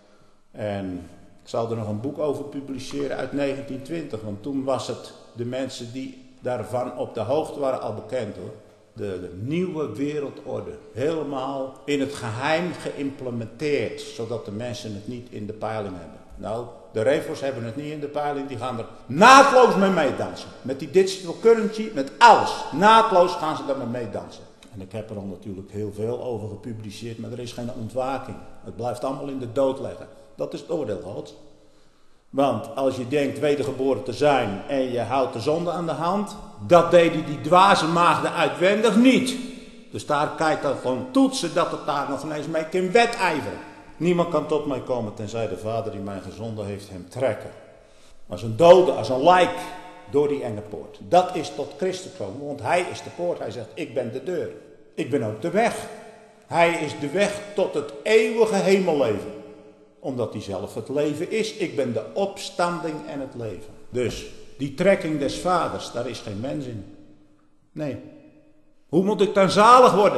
S1: En ik zal er nog een boek over publiceren uit negentien twintig. Want toen was het de mensen die daarvan op de hoogte waren al bekend hoor. De, de nieuwe wereldorde. Helemaal in het geheim geïmplementeerd. Zodat de mensen het niet in de peiling hebben. Nou, de Reforms hebben het niet in de peiling. Die gaan er naadloos mee meedansen. Met die digital currency, met alles. Naadloos gaan ze daarmee meedansen. En ik heb er al natuurlijk heel veel over gepubliceerd. Maar er is geen ontwaking. Het blijft allemaal in de dood leggen. Dat is het oordeel Gods. Want als je denkt wedergeboren te zijn en je houdt de zonde aan de hand, dat deden die dwaze maagden uitwendig niet. Dus daar kijkt dat van toetsen dat het daar nog ineens mee kan wedijveren. Niemand kan tot mij komen tenzij de Vader die mij gezonden heeft hem trekken. Als een dode, als een lijk door die enge poort. Dat is tot Christus komen, want hij is de poort. Hij zegt, ik ben de deur. Ik ben ook de weg. Hij is de weg tot het eeuwige hemelleven. Omdat hij zelf het leven is. Ik ben de opstanding en het leven. Dus die trekking des vaders, daar is geen mens in. Nee. Hoe moet ik dan zalig worden?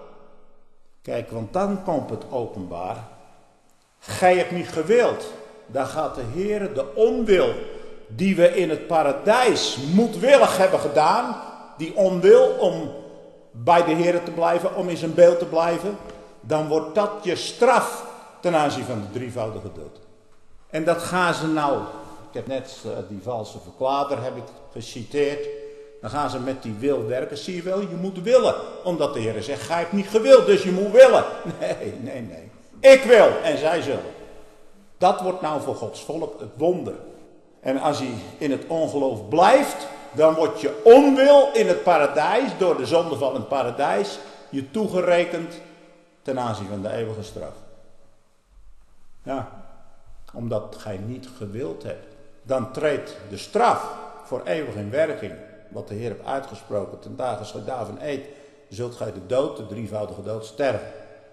S1: Kijk, want dan komt het openbaar. Gij hebt niet gewild. Daar gaat de Heer de onwil die we in het paradijs moedwillig hebben gedaan. Die onwil om bij de Heer te blijven, om in zijn beeld te blijven. Dan wordt dat je straf ten aanzien van de drievoudige dood. En dat gaan ze nou, ik heb net uh, die valse verklaarder heb ik geciteerd. Dan gaan ze met die wil werken. Zie je wel, je moet willen. Omdat de Heer zegt, gij hebt niet gewild, dus je moet willen. Nee, nee, nee. Ik wil en zij zullen. Dat wordt nou voor Gods volk het wonder. En als hij in het ongeloof blijft, dan wordt je onwil in het paradijs, door de zondeval in het paradijs, je toegerekend ten aanzien van de eeuwige straf. Ja, omdat gij niet gewild hebt. Dan treedt de straf voor eeuwig in werking. Wat de Heer heeft uitgesproken. Ten dagen als gij daarvan eet, zult gij de dood, de drievoudige dood, sterven.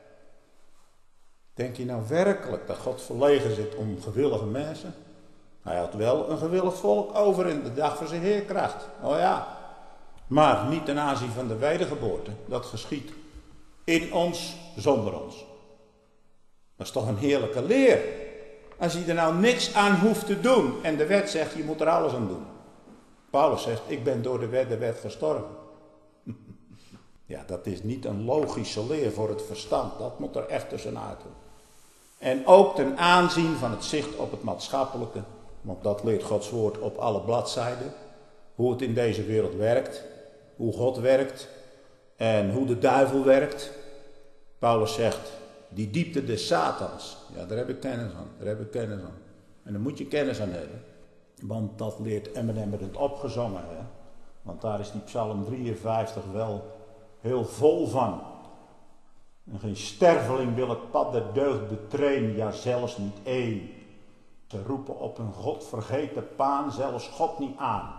S1: Denk je nou werkelijk dat God verlegen zit om gewillige mensen? Hij had wel een gewillig volk over in de dag van zijn heerkracht. Oh ja. Maar niet ten aanzien van de wedergeboorte. Dat geschiet in ons, zonder ons. Dat is toch een heerlijke leer. Als je er nou niks aan hoeft te doen. En de wet zegt, je moet er alles aan doen. Paulus zegt, ik ben door de wet de wet gestorven. Ja, dat is niet een logische leer voor het verstand. Dat moet er echt tussenuit doen. En ook ten aanzien van het zicht op het maatschappelijke. Want dat leert Gods woord op alle bladzijden. Hoe het in deze wereld werkt. Hoe God werkt. En hoe de duivel werkt. Paulus zegt, die diepte des Satans. Ja, daar heb ik kennis aan. Daar heb ik kennis aan. En daar moet je kennis aan hebben. Want dat leert Eminem het opgezongen. Hè? Want daar is die Psalm drieënvijftig wel heel vol van. En geen sterveling wil het pad der deugd betreden, ja zelfs niet één. Ze roepen op een godvergeten paan zelfs God niet aan.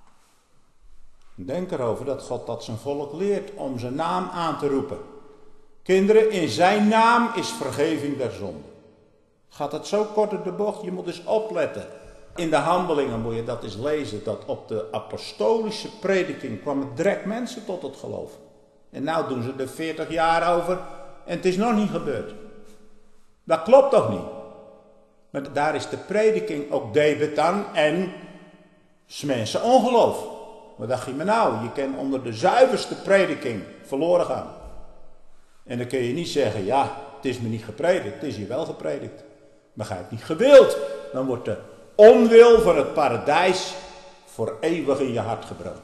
S1: Denk erover dat God dat zijn volk leert om zijn naam aan te roepen. Kinderen, in zijn naam is vergeving der zonde. Gaat het zo kort op de bocht? Je moet eens opletten. In de Handelingen moet je dat eens lezen, dat op de apostolische prediking kwamen direct mensen tot het geloof. En nou doen ze er veertig jaar over en het is nog niet gebeurd. Dat klopt toch niet? Maar daar is de prediking ook debet aan en 's mensen ongeloof. Wat dacht je me nou? Je kan onder de zuiverste prediking verloren gaan. En dan kun je niet zeggen, ja, het is me niet gepredikt, het is hier wel gepredikt. Maar ga je het niet gewild, dan wordt de onwil van het paradijs voor eeuwig in je hart gebrand.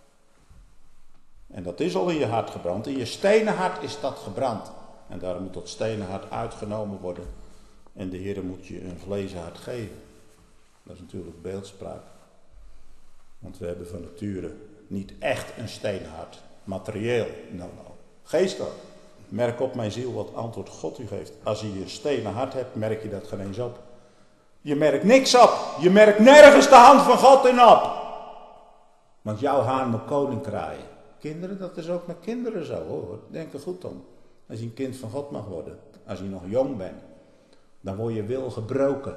S1: En dat is al in je hart gebrand. In je stenen hart is dat gebrand. En daarom moet dat stenen hart uitgenomen worden. En de Heer moet je een vlezen hart geven. Dat is natuurlijk beeldspraak. Want we hebben van nature niet echt een stenen hart. Materieel. Nou, nou. Geestelijk. Merk op mijn ziel wat antwoord God u geeft. Als je een stenen hart hebt, merk je dat geen eens op. Je merkt niks op. Je merkt nergens de hand van God in op. Want jouw haan moet koning kraaien. Kinderen, dat is ook met kinderen zo hoor. Denk er goed om. Als je een kind van God mag worden. Als je nog jong bent. Dan wordt je wil gebroken.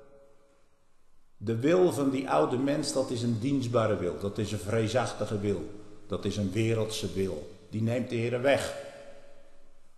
S1: De wil van die oude mens, dat is een dienstbare wil. Dat is een vreesachtige wil. Dat is een wereldse wil. Die neemt de Heer weg.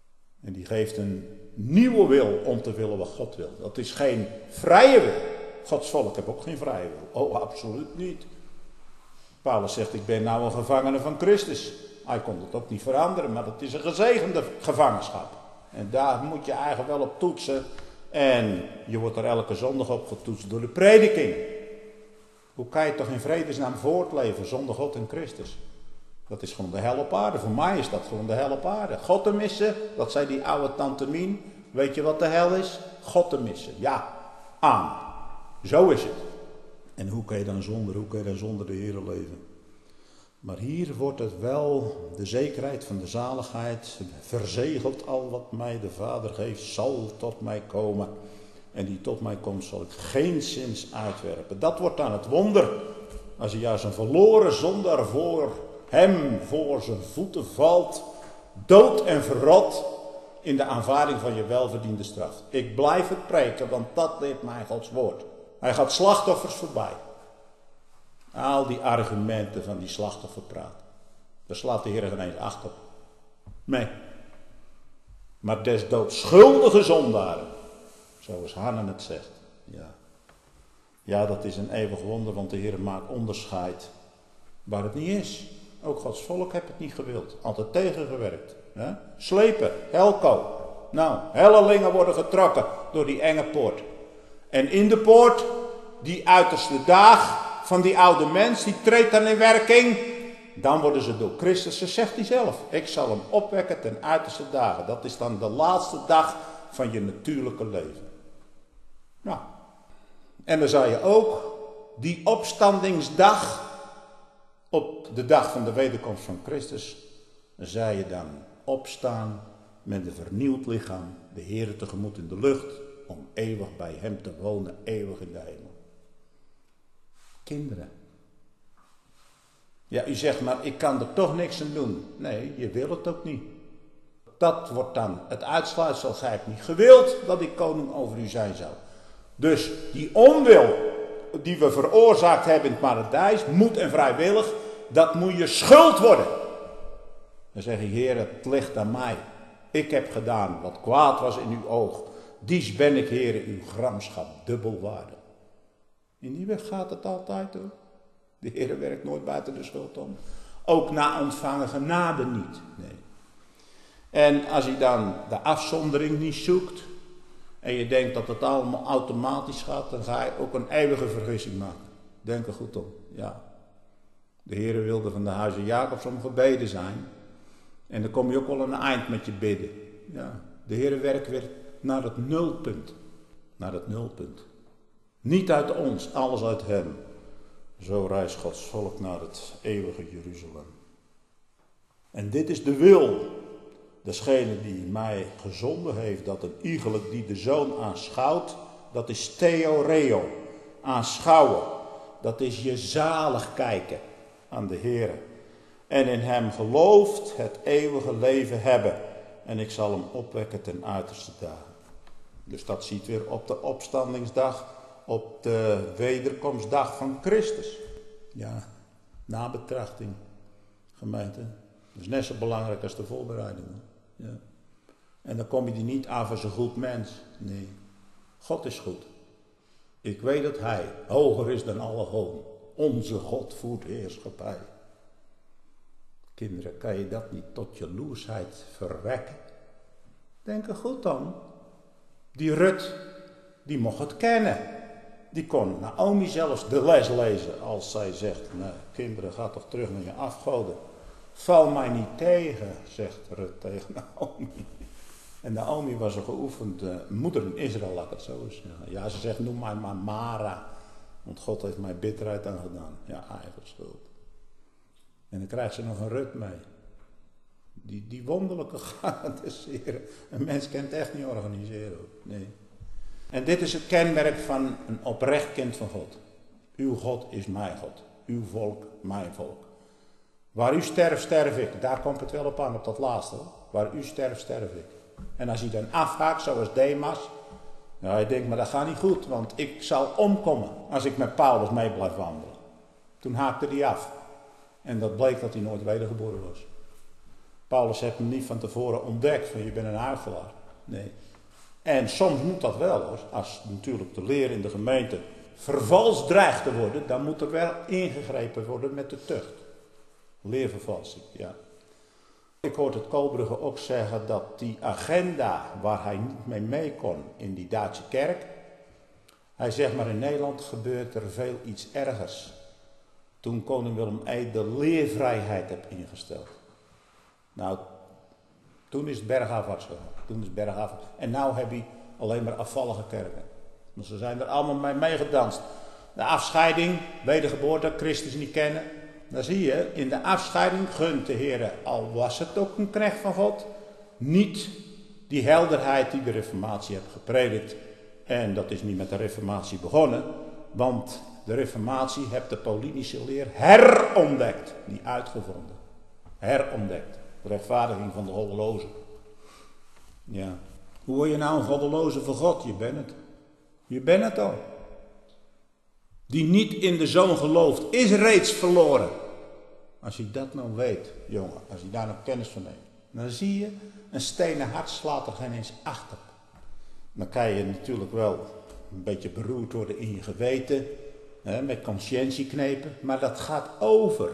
S1: En die geeft een nieuwe wil om te willen wat God wil. Dat is geen vrije wil. Gods volk heeft ook geen vrije wil. Oh, absoluut niet. Paulus zegt, ik ben nou een gevangene van Christus. Hij kon het ook niet veranderen, maar dat is een gezegende gevangenschap. En daar moet je eigenlijk wel op toetsen. En je wordt er elke zondag op getoetst door de prediking. Hoe kan je toch in vredesnaam voortleven zonder God en Christus? Dat is gewoon de hel op aarde. Voor mij is dat gewoon de hel op aarde. God te missen, dat zei die oude tante Mien. Weet je wat de hel is? God te missen. Ja, aan. Zo is het. En hoe kan je dan zonder, hoe kan je dan zonder de Heer leven? Maar hier wordt het wel, de zekerheid van de zaligheid, verzegeld al wat mij de Vader geeft, zal tot mij komen. En die tot mij komt, zal ik geenszins uitwerpen. Dat wordt dan het wonder. Als je juist een verloren zondaar voor hem, voor zijn voeten valt, dood en verrot in de aanvaarding van je welverdiende straf. Ik blijf het preken, want dat leert mij Gods woord. Hij gaat slachtoffers voorbij. Al die argumenten van die slachtofferpraat. Daar slaat de Heer geen eens acht op. Nee. Maar des doods schuldige zondaren. Zoals Hanne het zegt. Ja. Ja, dat is een eeuwig wonder, want de Heer maakt onderscheid waar het niet is. Ook Gods volk heeft het niet gewild. Altijd tegengewerkt. Hè? Slepen, helko. Nou, hellelingen worden getrokken door die enge poort. En in de poort, die uiterste dag van die oude mens, die treedt dan in werking. Dan worden ze door Christus, ze zegt hij zelf. Ik zal hem opwekken ten uiterste dagen. Dat is dan de laatste dag van je natuurlijke leven. Nou, en dan zou je ook die opstandingsdag, op de dag van de wederkomst van Christus, zou je dan opstaan met een vernieuwd lichaam, de Heere tegemoet in de lucht, om eeuwig bij hem te wonen, eeuwig in de hemel. Kinderen. Ja, u zegt maar, ik kan er toch niks aan doen. Nee, je wil het ook niet. Dat wordt dan het uitsluitsel, gij hebt niet gewild dat ik koning over u zijn zou. Dus die onwil die we veroorzaakt hebben in het paradijs, moed en vrijwillig, dat moet je schuld worden. Dan zeg je, Heer, het ligt aan mij. Ik heb gedaan wat kwaad was in uw oog. Dies ben ik, Heer, uw gramschap dubbel waardig. In die weg gaat het altijd hoor. De Heer werkt nooit buiten de schuld om. Ook na ontvangen genade niet. Nee. En als je dan de afzondering niet zoekt, en je denkt dat het allemaal automatisch gaat, dan ga je ook een eeuwige vergissing maken. Denk er goed om. Ja. De Heer wilde van de huizen Jacobs om gebeden zijn. En dan kom je ook wel aan een eind met je bidden. Ja. De Heer werkt weer naar het nulpunt. Naar het nulpunt. Niet uit ons, alles uit hem. Zo reist Gods volk naar het eeuwige Jeruzalem. En dit is de wil. Desgene die mij gezonden heeft, dat een iegelijk die de Zoon aanschouwt, dat is theoreo, aanschouwen. Dat is je zalig kijken aan de Heer. En in hem gelooft het eeuwige leven hebben. En ik zal hem opwekken ten uiterste dagen. Dus dat ziet weer op de opstandingsdag, op de wederkomstdag van Christus. Ja, nabetrachting, gemeente. Dat is net zo belangrijk als de voorbereiding. Ja. En dan kom je die niet af als een goed mens. Nee, God is goed. Ik weet dat hij hoger is dan alle hoon. Onze God voert heerschappij. Kinderen, kan je dat niet tot jaloersheid verwekken? Denk er goed dan. Die Rut, die mocht het kennen. Die kon Naomi zelfs de les lezen als zij zegt, nee, kinderen, ga toch terug naar je afgoden. Val mij niet tegen, zegt Rut tegen Naomi. En Naomi was een geoefende moeder in Israël, laat ik het zo eens zeggen. Ja, ze zegt, noem mij maar Mara, want God heeft mij bitterheid aangedaan. Ja, eigen schuld. En dan krijgt ze nog een Rut mee. Die, die wonderlijke garanderen. Een mens kan het echt niet organiseren. Nee. En dit is het kenmerk van een oprecht kind van God. Uw God is mijn God. Uw volk, mijn volk. Waar u sterft, sterf ik. Daar komt het wel op aan, op dat laatste. Waar u sterft, sterf ik. En als hij dan afhaakt, zoals Demas. Ja, hij denkt, maar dat gaat niet goed. Want ik zal omkomen als ik met Paulus mee blijf wandelen. Toen haakte hij af. En dat bleek dat hij nooit wedergeboren was. Paulus heeft hem niet van tevoren ontdekt van je bent een huichelaar. Nee. En soms moet dat wel hoor. Als natuurlijk de leer in de gemeente vervals dreigt te worden, dan moet er wel ingegrepen worden met de tucht. Leervervalsing, ja. Ik hoorde het Koolbrugge ook zeggen dat die agenda waar hij niet mee mee kon in die Duitse kerk. Hij zegt maar in Nederland gebeurt er veel iets ergers. Toen koning Willem de Eerste de leervrijheid heeft ingesteld. Nou, toen is het bergafwaarts gegaan. Toen is het bergafwaarts. En nu heb je alleen maar afvallige kerken. Want ze zijn er allemaal mee meegedanst. De afscheiding, wedergeboorte, Christus niet kennen. Dan zie je, in de afscheiding gunt de Heer, al was het ook een knecht van God, niet die helderheid die de Reformatie heeft gepredikt. En dat is niet met de Reformatie begonnen, want de Reformatie heeft de Paulinische leer herontdekt, niet uitgevonden. Herontdekt. De rechtvaardiging van de goddelozen. Ja. Hoe word je nou een goddeloze voor God? Je bent het. Je bent het al. Die niet in de Zoon gelooft, is reeds verloren. Als je dat nou weet, jongen, als je daar nog kennis van neemt, dan zie je, een stenen hart slaat er geen eens achter. Dan kan je natuurlijk wel een beetje beroerd worden in je geweten, hè, met conscientie knepen, maar dat gaat over.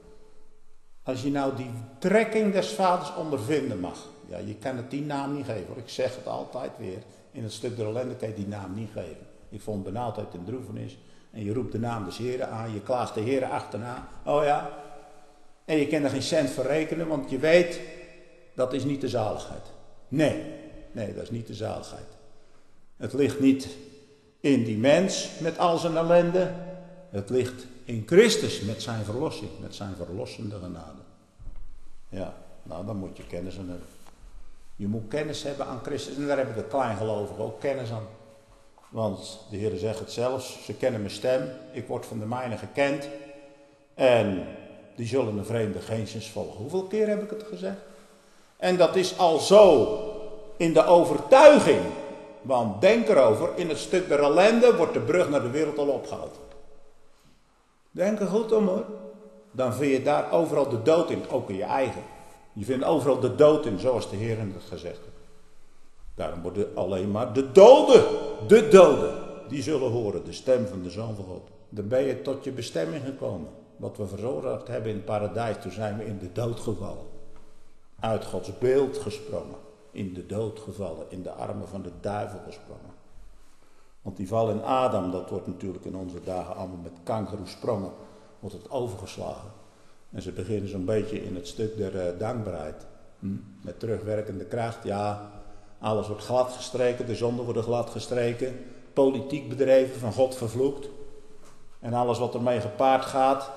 S1: Als je nou die trekking des vaders ondervinden mag, ja, je kan het die naam niet geven, hoor. Ik zeg het altijd weer, in het stuk der ellende kan je die naam niet geven. Ik vond benauwdheid en droefenis. En je roept de naam des Heren aan, je klaagt de Heren achterna. Oh ja. En je kan er geen cent voor rekenen, want je weet, dat is niet de zaligheid. Nee, nee, dat is niet de zaligheid. Het ligt niet in die mens met al zijn ellende. Het ligt in Christus met zijn verlossing, met zijn verlossende genade. Ja, nou dan moet je kennis aan hebben. Je moet kennis hebben aan Christus. En daar hebben de kleingelovigen ook kennis aan. Want de Heer zegt het zelfs, ze kennen mijn stem, ik word van de mijnen gekend. En die zullen een vreemde geenszins volgen. Hoeveel keer heb ik het gezegd? En dat is al zo in de overtuiging. Want denk erover, in het stuk der ellende wordt de brug naar de wereld al opgehaald. Denk er goed om hoor. Dan vind je daar overal de dood in, ook in je eigen. Je vindt overal de dood in, zoals de Heer het gezegd heeft. Daarom worden alleen maar de doden, de doden, die zullen horen de stem van de Zoon van God. Dan ben je tot je bestemming gekomen. Wat we verzorgd hebben in het paradijs, toen zijn we in de dood gevallen. Uit Gods beeld gesprongen, in de dood gevallen, in de armen van de duivel gesprongen. Want die val in Adam, dat wordt natuurlijk in onze dagen allemaal met kangeroesprongen, wordt het overgeslagen. En ze beginnen zo'n beetje in het stuk der uh, dankbaarheid. Hm? Met terugwerkende kracht, ja... Alles wordt glad gestreken, de zonden worden glad gestreken. Politiek bedreven, van God vervloekt. En alles wat ermee gepaard gaat.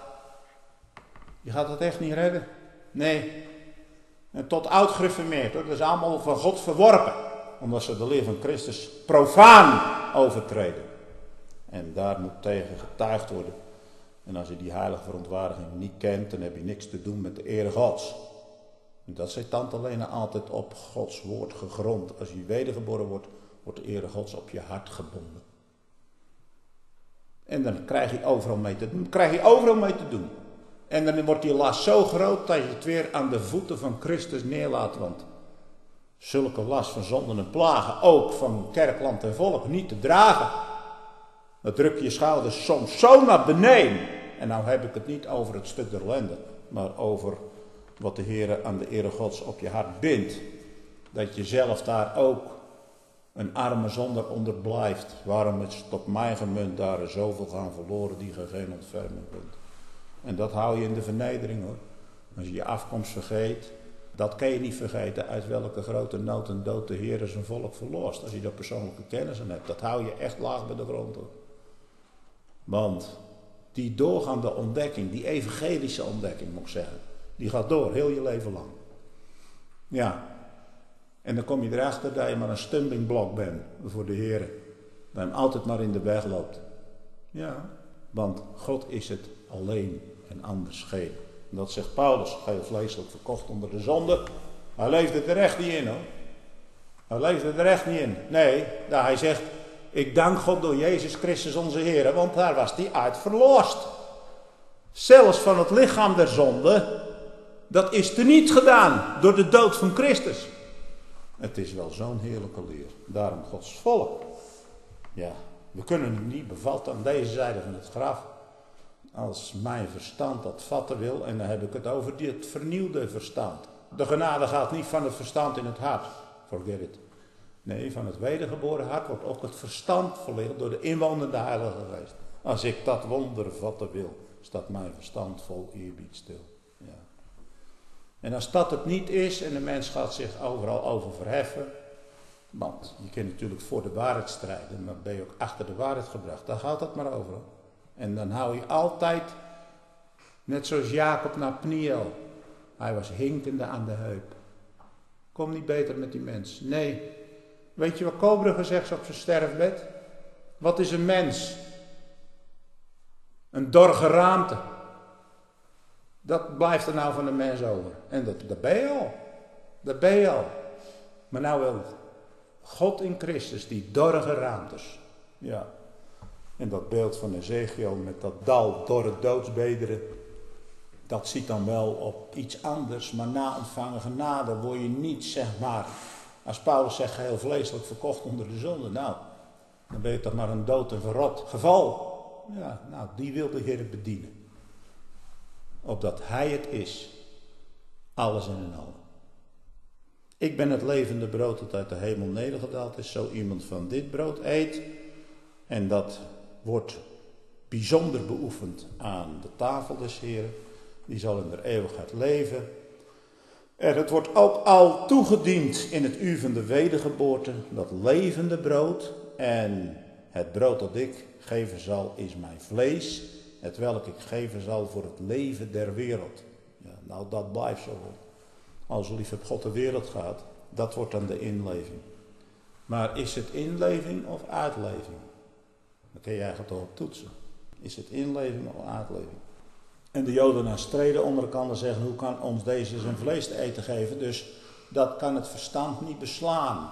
S1: Je gaat het echt niet redden. Nee. En tot oud gereformeerd, hoor. Dat is allemaal van God verworpen. Omdat ze de leer van Christus profaan overtreden. En daar moet tegen getuigd worden. En als je die heilige verontwaardiging niet kent, dan heb je niks te doen met de ere Gods. En dat zit dan alleen altijd op Gods woord gegrond. Als je wedergeboren wordt, wordt de ere Gods op je hart gebonden. En dan krijg je overal mee te doen. Krijg je overal mee te doen. En dan wordt die last zo groot dat je het weer aan de voeten van Christus neerlaat. Want zulke last van zonden en plagen, ook van kerkland en volk, niet te dragen. Dan druk je je schouders soms zo naar beneden. En nou heb ik het niet over het stuk der ellende, maar over wat de Heer aan de ere Gods op je hart bindt. Dat je zelf daar ook een arme zonder onder blijft. Waarom is het op mij gemunt daar er zoveel gaan verloren die je geen ontferming kunt. En dat hou je in de vernedering hoor. Als je je afkomst vergeet, dat kan je niet vergeten uit welke grote nood en dood de Heer zijn volk verlost. Als je daar persoonlijke kennis aan hebt, dat hou je echt laag bij de grond hoor. Want die doorgaande ontdekking, die evangelische ontdekking moet ik zeggen, die gaat door, heel je leven lang. Ja. En dan kom je erachter dat je maar een stumbling-blok bent voor de Heer. Dat je hem altijd maar in de weg loopt. Ja. Want God is het alleen en anders geen. En dat zegt Paulus, gij vleeselijk verkocht onder de zonde. Hij leefde er echt niet in hoor. Hij leefde er echt niet in. Nee, dat hij zegt, ik dank God door Jezus Christus onze Heer, want daar was hij uit verlost. Zelfs van het lichaam der zonde Dat is teniet gedaan door de dood van Christus. Het is wel zo'n heerlijke leer. Daarom Gods volk. Ja, we kunnen het niet bevatten aan deze zijde van het graf. Als mijn verstand dat vatten wil, en dan heb ik het over dit vernieuwde verstand. De genade gaat niet van het verstand in het hart. Forget it. Nee, van het wedergeboren hart wordt ook het verstand verlicht door de inwonende Heilige Geest. Als ik dat wonder vatten wil, staat mijn verstand vol eerbied stil. Ja. En als dat het niet is en de mens gaat zich overal over verheffen, want je kunt natuurlijk voor de waarheid strijden, maar ben je ook achter de waarheid gebracht, dan gaat het maar over. En dan hou je altijd, net zoals Jacob naar Pniel, hij was hinkende aan de heup. Kom niet beter met die mens. Nee. Weet je wat Kobrugge zegt op zijn sterfbed? Wat is een mens? Een dor geraamte. Dat blijft er nou van de mens over. En dat, dat ben je al. Dat ben je al. Maar nou wel, God in Christus, die dorre geraamtes. Ja. En dat beeld van Ezekiel met dat dal, dorre doodsbederen. Dat ziet dan wel op iets anders. Maar na ontvangen genade word je niet, zeg maar, als Paulus zegt, heel vleeselijk verkocht onder de zonde. Nou, dan ben je toch maar een dood en verrot geval. Ja, nou, die wil de Heer bedienen. Opdat Hij het is. Alles en in allen. Ik ben het levende brood dat uit de hemel nedergedaald is. Zo iemand van dit brood eet. En dat wordt bijzonder beoefend aan de tafel des Heeren. Die zal in de eeuwigheid leven. En het wordt ook al toegediend in het uur van de wedergeboorte. Dat levende brood. En het brood dat ik geven zal is mijn vlees. Het welk ik geven zal voor het leven der wereld. Ja, nou, dat blijft zo. Als liefheb God de wereld gaat. Dat wordt dan de inleving. Maar is het inleving of uitleving? Dan kun je eigenlijk toch op toetsen. Is het inleving of uitleving? En de Joden aan streden onder elkaar zeggen, hoe kan ons deze zijn vlees te eten geven? Dus dat kan het verstand niet beslaan.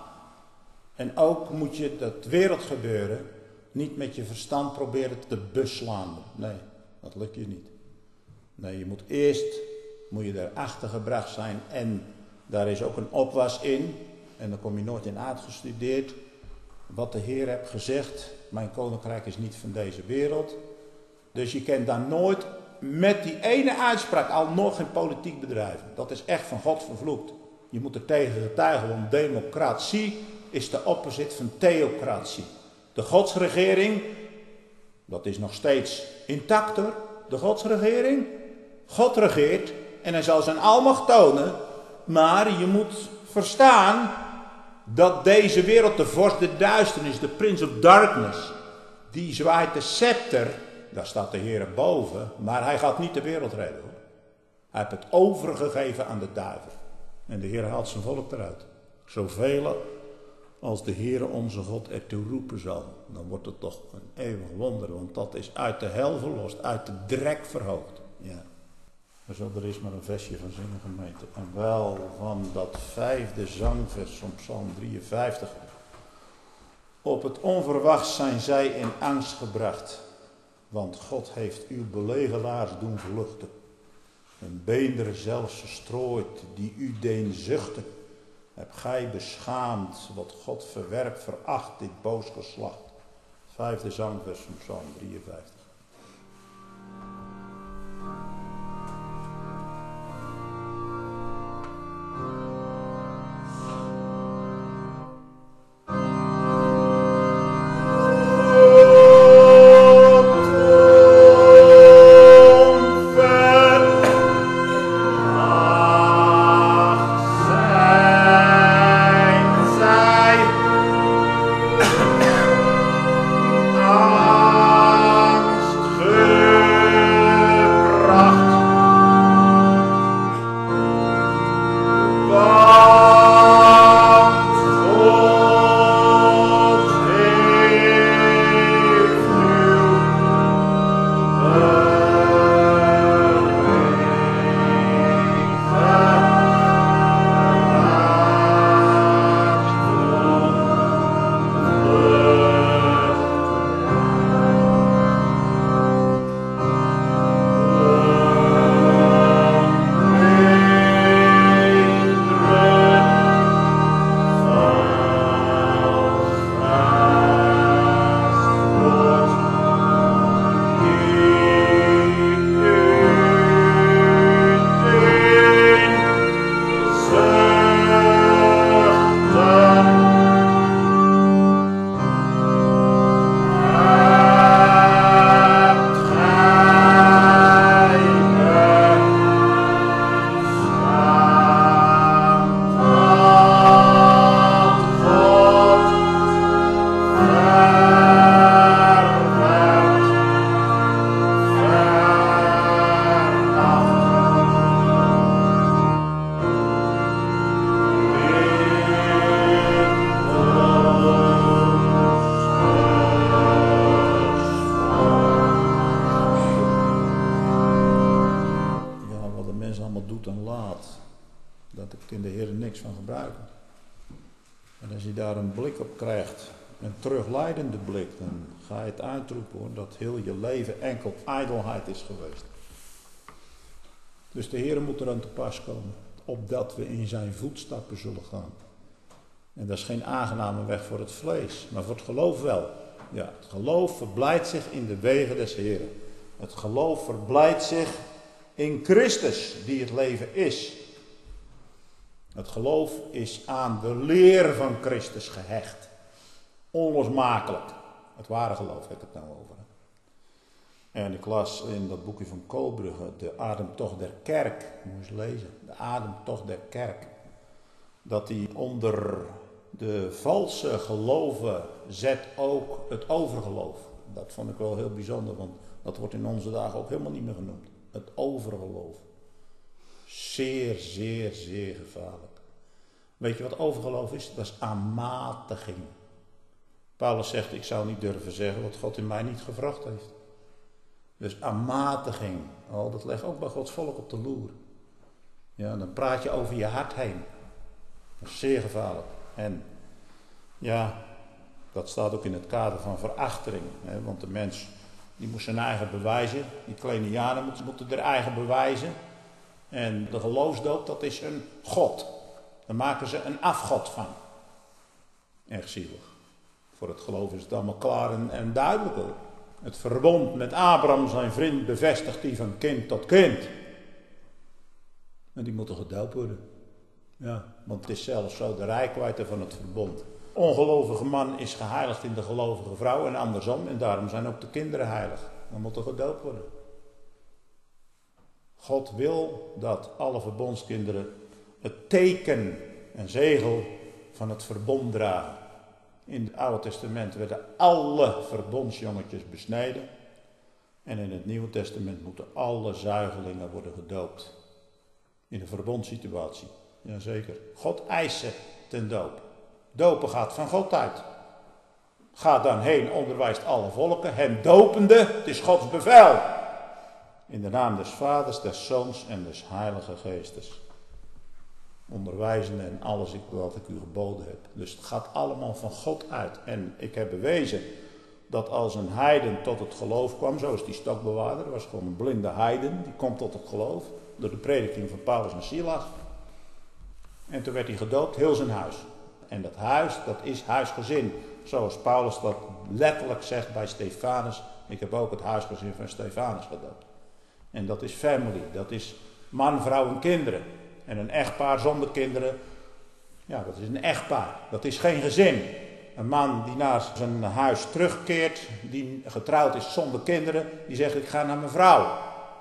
S1: En ook moet je dat wereldgebeuren niet met je verstand proberen te beslaan. Nee, dat lukt je niet. Nee, je moet eerst, moet je daarachter gebracht zijn. En daar is ook een opwas in. En daar kom je nooit in uitgestudeerd. Wat de Heer heeft gezegd, mijn koninkrijk is niet van deze wereld. Dus je kent daar nooit met die ene uitspraak al nog geen politiek bedrijven. Dat is echt van God vervloekt. Je moet er tegen getuigen, want democratie is de opposite van theocratie. De godsregering, dat is nog steeds intact hoor. De godsregering, God regeert en hij zal zijn almacht tonen. Maar je moet verstaan dat deze wereld, de vorst der duisternis, de prince of darkness, die zwaait de scepter. Daar staat de Heer boven, maar hij gaat niet de wereld redden hoor. Hij heeft het overgegeven aan de duivel. En de Heer haalt zijn volk eruit. Zoveel als de Heer onze God ertoe roepen zal. Dan wordt het toch een eeuwig wonder, want dat is uit de hel verlost, uit de drek verhoogd. Ja. Dus er is maar een versje van zingen gemeente. En wel van dat vijfde zangvers van Psalm drieënvijftig. Op het onverwachts zijn zij in angst gebracht. Want God heeft uw belegelaars doen vluchten. Een beenderen zelfs verstrooid, die u deen zuchten. Heb gij beschaamd, wat God verwerpt, veracht, dit boos geslacht. Vijfde zangvers van Psalm drieënvijftig.
S2: Ah
S1: laat, dat ik in de Heer niks van gebruik. En als je daar een blik op krijgt, een terugleidende blik, dan ga je het uitroepen hoor, dat heel je leven enkel ijdelheid is geweest. Dus de Heer moet er aan te pas komen, opdat we in zijn voetstappen zullen gaan. En dat is geen aangename weg voor het vlees, maar voor het geloof wel. Ja, het geloof verblijdt zich in de wegen des Heeren. Het geloof verblijdt zich in Christus, die het leven is. Het geloof is aan de leer van Christus gehecht. Onlosmakelijk. Het ware geloof heb ik het nou over. En ik las in dat boekje van Koolbrugge, de ademtocht der kerk. Moet je eens lezen. De ademtocht der kerk. Dat die onder de valse geloven zet ook het overgeloof. Dat vond ik wel heel bijzonder, want dat wordt in onze dagen ook helemaal niet meer genoemd. Het overgeloof. Zeer, zeer, zeer gevaarlijk. Weet je wat overgeloof is? Dat is aanmatiging. Paulus zegt, ik zou niet durven zeggen wat God in mij niet gevraagd heeft. Dus aanmatiging, oh, dat legt ook bij Gods volk op de loer. Ja, dan praat je over je hart heen. Dat is zeer gevaarlijk. En ja, dat staat ook in het kader van verachtering. Hè, want de mens, die moet zijn eigen bewijzen. Die Kleinianen moeten, moeten er eigen bewijzen. En de geloofsdoop, dat is een god. Daar maken ze een afgod van. Erg zielig. Voor het geloof is het allemaal klaar en, en duidelijk hoor. Het verbond met Abraham, zijn vriend, bevestigt die van kind tot kind. En die moeten gedoopt worden. Ja, want het is zelfs zo de reikwijdte van het verbond. Ongelovige man is geheiligd in de gelovige vrouw en andersom. En daarom zijn ook de kinderen heilig. Dan moeten gedoopt worden. God wil dat alle verbondskinderen het teken en zegel van het verbond dragen. In het Oude Testament werden alle verbondsjongetjes besneden. En in het Nieuwe Testament moeten alle zuigelingen worden gedoopt. In een verbondssituatie. Jazeker. God eist ze ten doop. Dopen gaat van God uit. Ga dan heen, onderwijst alle volken, hen dopende, het is Gods bevel. In de naam des Vaders, des Zoons en des Heilige Geestes. Onderwijzende en alles wat ik u geboden heb. Dus het gaat allemaal van God uit. En ik heb bewezen dat als een heiden tot het geloof kwam, zoals die stokbewaarder, dat was gewoon een blinde heiden, die komt tot het geloof, door de prediking van Paulus en Silas. En toen werd hij gedoopt, heel zijn huis. En dat huis, dat is huisgezin. Zoals Paulus dat letterlijk zegt bij Stefanus. Ik heb ook het huisgezin van Stefanus gedoopt. En dat is family, dat is man, vrouw en kinderen. En een echtpaar zonder kinderen, ja, dat is een echtpaar. Dat is geen gezin. Een man die naar zijn huis terugkeert, die getrouwd is zonder kinderen, die zegt ik ga naar mijn vrouw.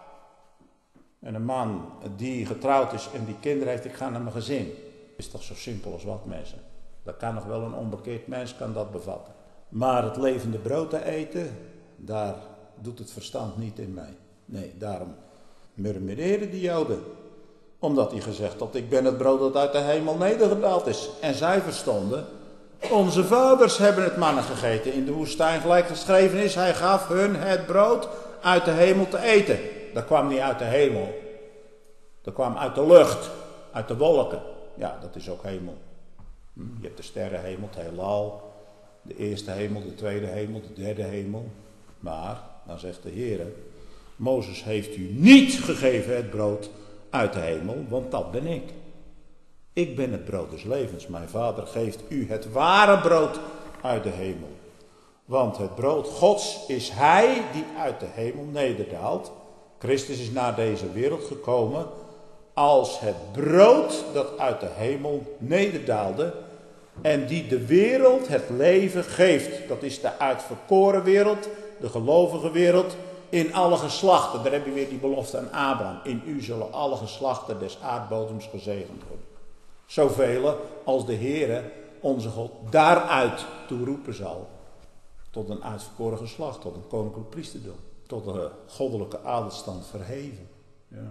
S1: En een man die getrouwd is en die kinderen heeft, ik ga naar mijn gezin. Is toch zo simpel als wat, mensen? Dat kan nog wel een onbekeerd mens kan dat bevatten. Maar het levende brood te eten, daar doet het verstand niet in mij. Nee, daarom murmureren die Joden. Omdat hij gezegd had, ik ben het brood dat uit de hemel nedergedaald is. En zij verstonden, onze vaders hebben het mannen gegeten in de woestijn, gelijk geschreven is, hij gaf hun het brood uit de hemel te eten. Dat kwam niet uit de hemel. Dat kwam uit de lucht, uit de wolken. Ja, dat is ook hemel. Je hebt de sterrenhemel, het heelal, de eerste hemel, de tweede hemel, de derde hemel. Maar, dan zegt de Heer, Mozes heeft u niet gegeven het brood uit de hemel, want dat ben ik. Ik ben het brood des levens. Mijn Vader geeft u het ware brood uit de hemel. Want het brood Gods is Hij die uit de hemel nederdaalt. Christus is naar deze wereld gekomen als het brood dat uit de hemel nederdaalde en die de wereld het leven geeft. Dat is de uitverkoren wereld, de gelovige wereld, in alle geslachten. Daar heb je weer die belofte aan Abraham. In u zullen alle geslachten des aardbodems gezegend worden. Zoveel als de Heere, onze God, daaruit toeroepen zal. Tot een uitverkoren geslacht, tot een koninklijk priesterdom. Tot een goddelijke adelstand verheven. Ja.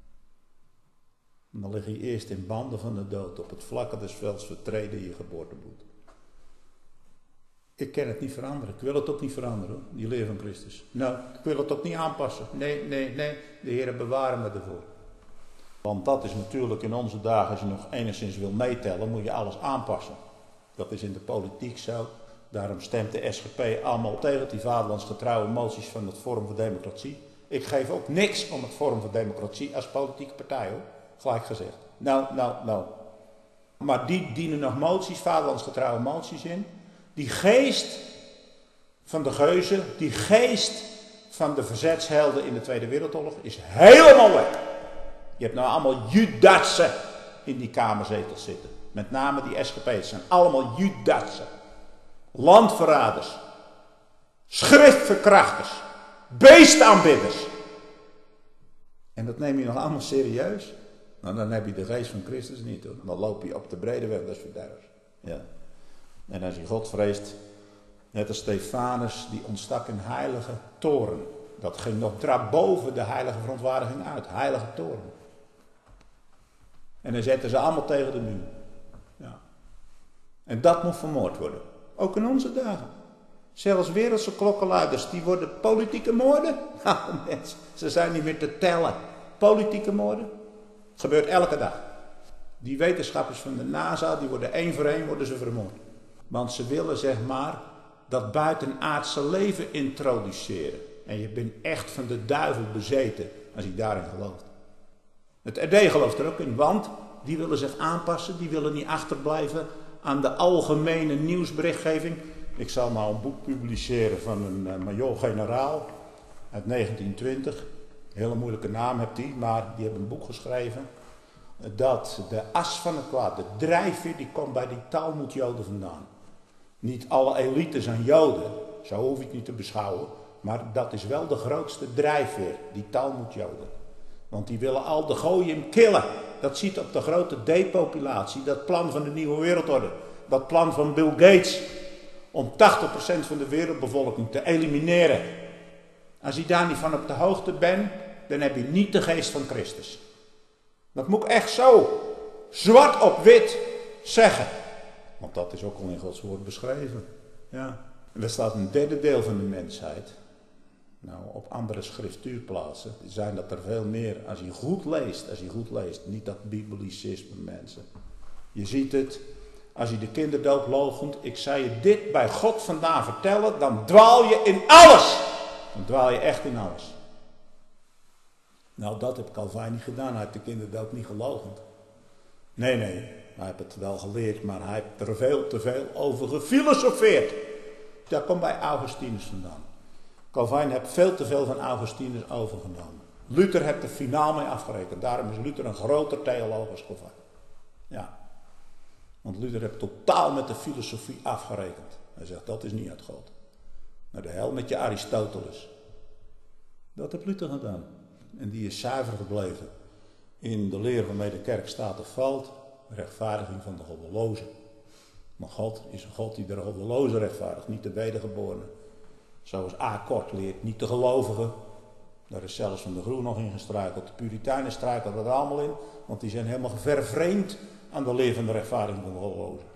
S1: En dan lig je eerst in banden van de dood. Op het vlakke des velds vertreden je geboortebloed. Ik kan het niet veranderen. Ik wil het ook niet veranderen, hoor, die leer van Christus. Nou, ik wil het ook niet aanpassen. Nee, nee, nee. De Heer bewaren me ervoor. Want dat is natuurlijk in onze dagen, als je nog enigszins wil meetellen, moet je alles aanpassen. Dat is in de politiek zo. Daarom stemt de S G P allemaal tegen die vaderlandsgetrouwe moties van het Forum voor Democratie. Ik geef ook niks om het Forum voor Democratie als politieke partij, hoor. Gelijk gezegd. Nou, nou, nou. Maar die dienen nog moties, vaderlandsgetrouwe moties in. Die geest van de geuzen, die geest van de verzetshelden in de Tweede Wereldoorlog is helemaal weg. Je hebt nou allemaal Judassen in die kamerzetels zitten. Met name die S G P'ers zijn allemaal Judassen. Landverraders. Schriftverkrachters. Beestaanbidders. En dat neem je nog allemaal serieus? Nou, dan heb je de geest van Christus niet, hoor. Dan loop je op de brede weg des verderfs. Ja. En als je God vreest, net als Stefanus, die ontstak een heilige toren. Dat ging nog trap boven de heilige verontwaardiging uit. Heilige toren. En dan zetten ze allemaal tegen de muur. Ja. En dat moet vermoord worden. Ook in onze dagen. Zelfs wereldse klokkenluiders, die worden politieke moorden. Nou mensen, ze zijn niet meer te tellen. Politieke moorden. Gebeurt elke dag. Die wetenschappers van de NASA, die worden één voor één worden ze vermoord. Want ze willen, zeg maar, dat buitenaardse leven introduceren. En je bent echt van de duivel bezeten als je daarin gelooft. Het R D gelooft er ook in, want die willen zich aanpassen. Die willen niet achterblijven aan de algemene nieuwsberichtgeving. Ik zal nou een boek publiceren van een uh, major-generaal uit negentien twintig. Een hele moeilijke naam heeft hij, maar die heeft een boek geschreven. Dat de as van het kwaad, de drijfveer, die komt bij die Talmud-Joden vandaan. Niet alle elite zijn Joden, zo hoef je het niet te beschouwen. Maar dat is wel de grootste drijfveer, die Talmud-Joden. Want die willen al de gooien killen. Dat ziet op de grote depopulatie, dat plan van de nieuwe wereldorde. Dat plan van Bill Gates om tachtig procent van de wereldbevolking te elimineren. Als je daar niet van op de hoogte bent, dan heb je niet de geest van Christus. Dat moet ik echt zo zwart op wit zeggen. Want dat is ook al in Gods woord beschreven. Ja. En er staat een derde deel van de mensheid. Nou, op andere schriftuurplaatsen zijn dat er veel meer. Als je goed leest, als je goed leest. Niet dat biblicisme, mensen. Je ziet het. Als je de kinderdoop loochent. Ik zou je dit bij God vandaan vertellen. Dan dwaal je in alles. Dan dwaal je echt in alles. Nou, dat heb Calvijn niet gedaan. Hij heeft de kinderdoop niet geloochend. Nee, nee. Hij heeft het wel geleerd. Maar hij heeft er veel te veel over gefilosofeerd. Dat komt bij Augustinus vandaan. Calvijn heeft veel te veel van Augustinus overgenomen. Luther heeft er finaal mee afgerekend. Daarom is Luther een groter theoloog als Calvijn. Ja. Want Luther heeft totaal met de filosofie afgerekend. Hij zegt, dat is niet uit God. Naar de hel met je Aristoteles. Dat heeft Luther gedaan. En die is zuiver gebleven in de leer waarmee de kerk staat of valt. Rechtvaardiging van de goddelozen. Maar God is een God die de goddelozen rechtvaardigt, niet de wedergeborene. Zoals A. Kort leert, niet de gelovigen. Daar is zelfs Van de Groen nog in gestruikeld. De Puritijnen struikelen er allemaal in, want die zijn helemaal vervreemd aan de leer van de rechtvaardiging van de goddelozen.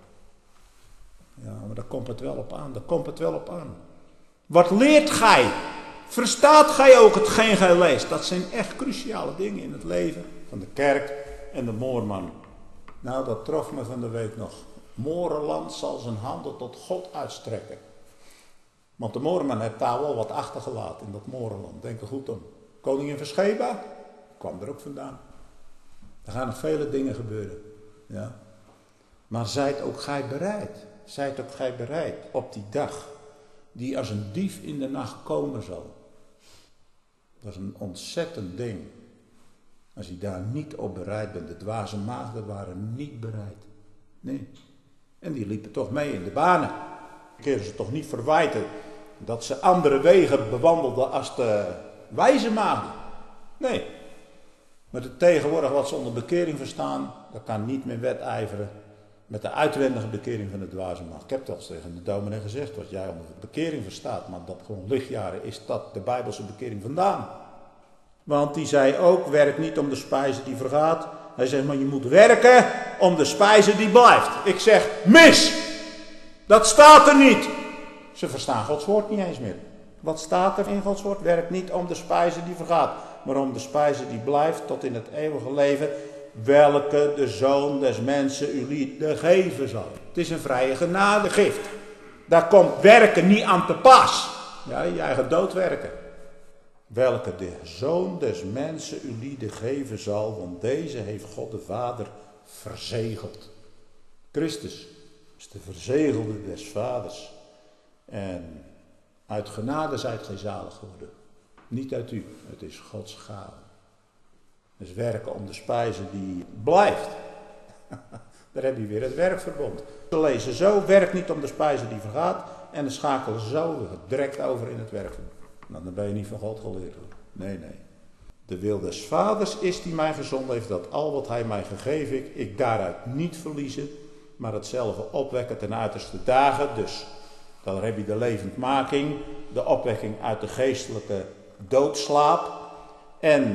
S1: Ja, maar daar komt het wel op aan, daar komt het wel op aan. Wat leert gij? Verstaat gij ook hetgeen gij leest? Dat zijn echt cruciale dingen in het leven van de kerk en de moorman. Nou, dat trof me van de week nog. Morenland zal zijn handen tot God uitstrekken. Want de moorman heeft daar wel wat achtergelaten in dat Morenland. Denk er goed om. Koningin van Sheba kwam er ook vandaan. Er gaan nog vele dingen gebeuren. Ja. Maar zijt ook gij bereid. Zijt ook gij bereid op die dag die als een dief in de nacht komen zal. Dat is een ontzettend ding. Als je daar niet op bereid bent. De dwaze maagden waren niet bereid. Nee. En die liepen toch mee in de banen. Keren ze toch niet verwijten dat ze andere wegen bewandelden als de wijze maagden. Nee. Maar de tegenwoordig wat ze onder bekering verstaan, dat kan niet meer wedijveren met de uitwendige bekering van de dwaze maagd. Ik heb dat tegen de dominee gezegd, wat jij onder bekering verstaat, maar dat gewoon lichtjaren is dat de Bijbelse bekering vandaan. Want die zei ook, werk niet om de spijze die vergaat. Hij zegt, maar je moet werken om de spijze die blijft. Ik zeg, mis! Dat staat er niet. Ze verstaan Gods woord niet eens meer. Wat staat er in Gods woord? Werk niet om de spijze die vergaat. maar om de spijze die blijft tot in het eeuwige leven, welke de Zoon des mensen u lieten geven zal. Het is een vrije genadegift. Daar komt werken niet aan te pas. Ja, je eigen dood werken. Welke de Zoon des mensen u lieten geven zal, want deze heeft God de Vader verzegeld. Christus is de verzegelde des Vaders. En uit genade zijt gij zalig geworden. Niet uit u, het is Gods gave. Dus werken om de spijze die blijft. Daar heb je weer het werkverbond. Ze lezen zo, werk niet om de spijze die vergaat. En dan schakelen ze zo direct over in het werkverbond. Nou, dan ben je niet van God geleerd. Nee, nee. De wil des Vaders is die mij gezonden heeft, dat al wat hij mij gegeven heeft, ik daaruit niet verliezen, maar hetzelfde opwekken ten uiterste dagen. Dus dan heb je de levendmaking, de opwekking uit de geestelijke doodslaap. En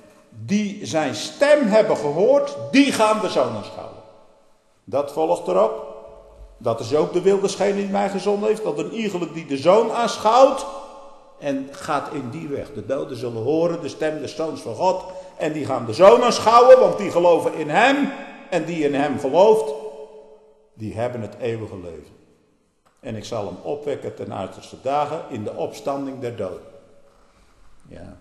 S1: die zijn stem hebben gehoord, die gaan de Zoon aanschouwen. Dat volgt erop. Dat is ook de wil desgene die mij gezonden heeft, dat een iegelijk die de Zoon aanschouwt en gaat in die weg. De doden zullen horen de stem des Zoons van God en die gaan de Zoon aanschouwen, want die geloven in hem en die in hem gelooft, die hebben het eeuwige leven. En ik zal hem opwekken ten uiterste dagen in de opstanding der doden. Ja.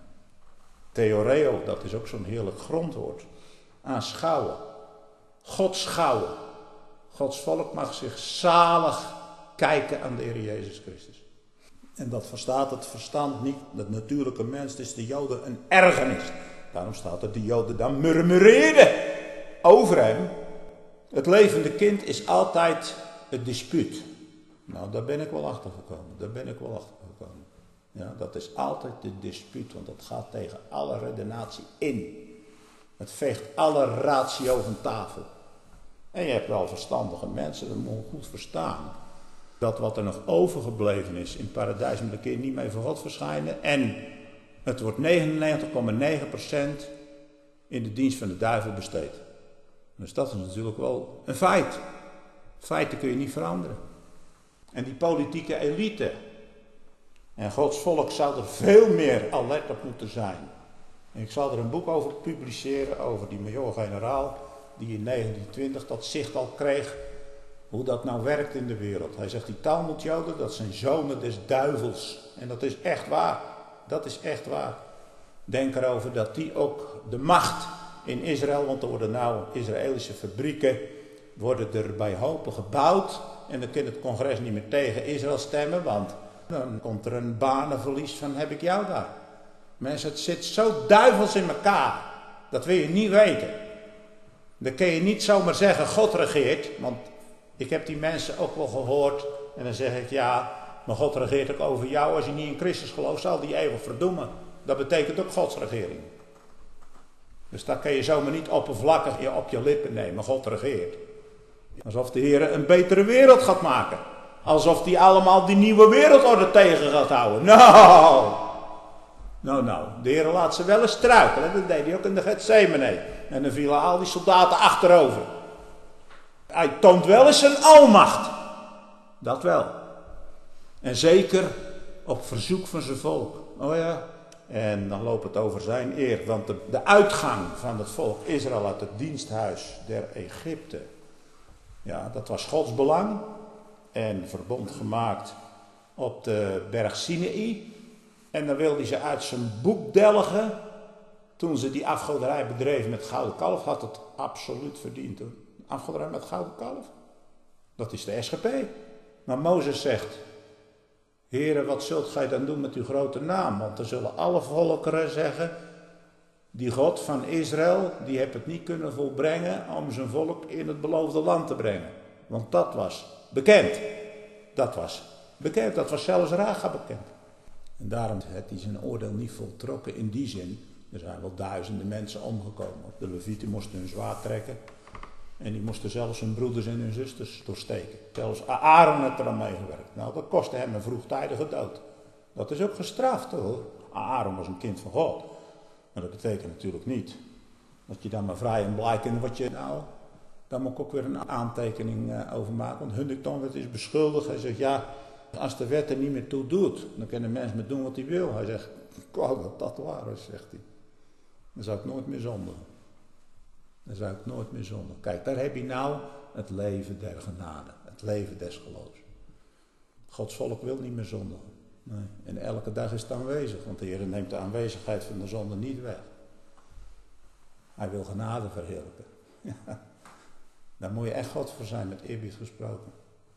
S1: Theoreo, dat is ook zo'n heerlijk grondwoord. Aanschouwen. God schouwen. Gods volk mag zich zalig kijken aan de Heer Jezus Christus. En dat verstaat het verstand niet. Dat natuurlijke mens is de Joden een ergernis. Daarom staat er, die Joden dan murmureerden over hem. Het levende kind is altijd het dispuut. Nou, daar ben ik wel achter gekomen. Daar ben ik wel achter gekomen. Ja, dat is altijd de dispuut, want dat gaat tegen alle redenatie in. Het veegt alle ratio van tafel. En je hebt wel verstandige mensen, dat moet je goed verstaan. Dat wat er nog overgebleven is in het paradijs moet een keer niet meer voor God verschijnen. En het wordt negenennegentig komma negen procent in de dienst van de duivel besteed. Dus dat is natuurlijk wel een feit. Feiten kun je niet veranderen. En die politieke elite en Gods volk zou er veel meer alert op moeten zijn. En ik zal er een boek over publiceren, over die major-generaal, die in negentien twintig dat zicht al kreeg, hoe dat nou werkt in de wereld. Hij zegt, die Talmud-Joden, dat zijn zonen des duivels. En dat is echt waar. Dat is echt waar. Denk erover dat die ook de macht in Israël, want er worden nou Israëlische fabrieken, worden er bij hopen gebouwd. En dan kan het congres niet meer tegen Israël stemmen, want dan komt er een banenverlies van heb ik jou daar. Mensen, het zit zo duivels in elkaar. Dat wil je niet weten. Dan kun je niet zomaar zeggen, God regeert. Want ik heb die mensen ook wel gehoord. En dan zeg ik, ja, maar God regeert ook over jou. Als je niet in Christus gelooft, zal die eeuwig verdoemen. Dat betekent ook Gods regering. Dus daar kun je zomaar niet oppervlakkig op je lippen nemen. God regeert. Alsof de Heer een betere wereld gaat maken. Alsof hij allemaal die nieuwe wereldorde tegen gaat houden. Nou, nou, nou. De Heer laat ze wel eens struikelen. Dat deed hij ook in de Getsemane. En dan vielen al die soldaten achterover. Hij toont wel eens zijn almacht. Dat wel. En zeker op verzoek van zijn volk. Oh ja. En dan loopt het over zijn eer. Want de, de uitgang van het volk Israël uit het diensthuis der Egypte. Ja, dat was Gods belang. En verbond gemaakt op de berg Sinaï. En dan wilde hij ze uit zijn boek delgen. Toen ze die afgoderij bedreven met gouden kalf, had het absoluut verdiend. Hoor. Afgoderij met gouden kalf? Dat is de S G P. Maar Mozes zegt, Heere, wat zult gij dan doen met uw grote naam? Want dan zullen alle volkeren zeggen, die God van Israël, die heeft het niet kunnen volbrengen om zijn volk in het beloofde land te brengen. Want dat was bekend. Dat was bekend. Dat was zelfs Rahab bekend. En daarom heeft hij zijn oordeel niet voltrokken in die zin. Er zijn wel duizenden mensen omgekomen. De Levieten moesten hun zwaard trekken. En die moesten zelfs hun broeders en hun zusters doorsteken. Zelfs Aaron heeft er aan meegewerkt. Nou, dat kostte hem een vroegtijdige dood. Dat is ook gestraft hoor. Aaron was een kind van God. Maar dat betekent natuurlijk niet dat je dan maar vrij en blij kunt wat je... Nou, daar moet ik ook weer een aantekening uh, over maken. Want Huntington werd is beschuldigd. Hij zegt, ja, als de wet er niet meer toe doet, dan kan de mens maar doen wat hij wil. Hij zegt, ik wou dat dat waar is, zegt hij. Dan zou ik nooit meer zondigen. Dan zou ik nooit meer zondigen. Kijk, daar heb je nou het leven der genade. Het leven des geloofs. Gods volk wil niet meer zondigen. Nee. En elke dag is het aanwezig. Want de Heer neemt de aanwezigheid van de zonde niet weg. Hij wil genade verheerlijken. Ja. Daar moet je echt God voor zijn, met eerbied gesproken.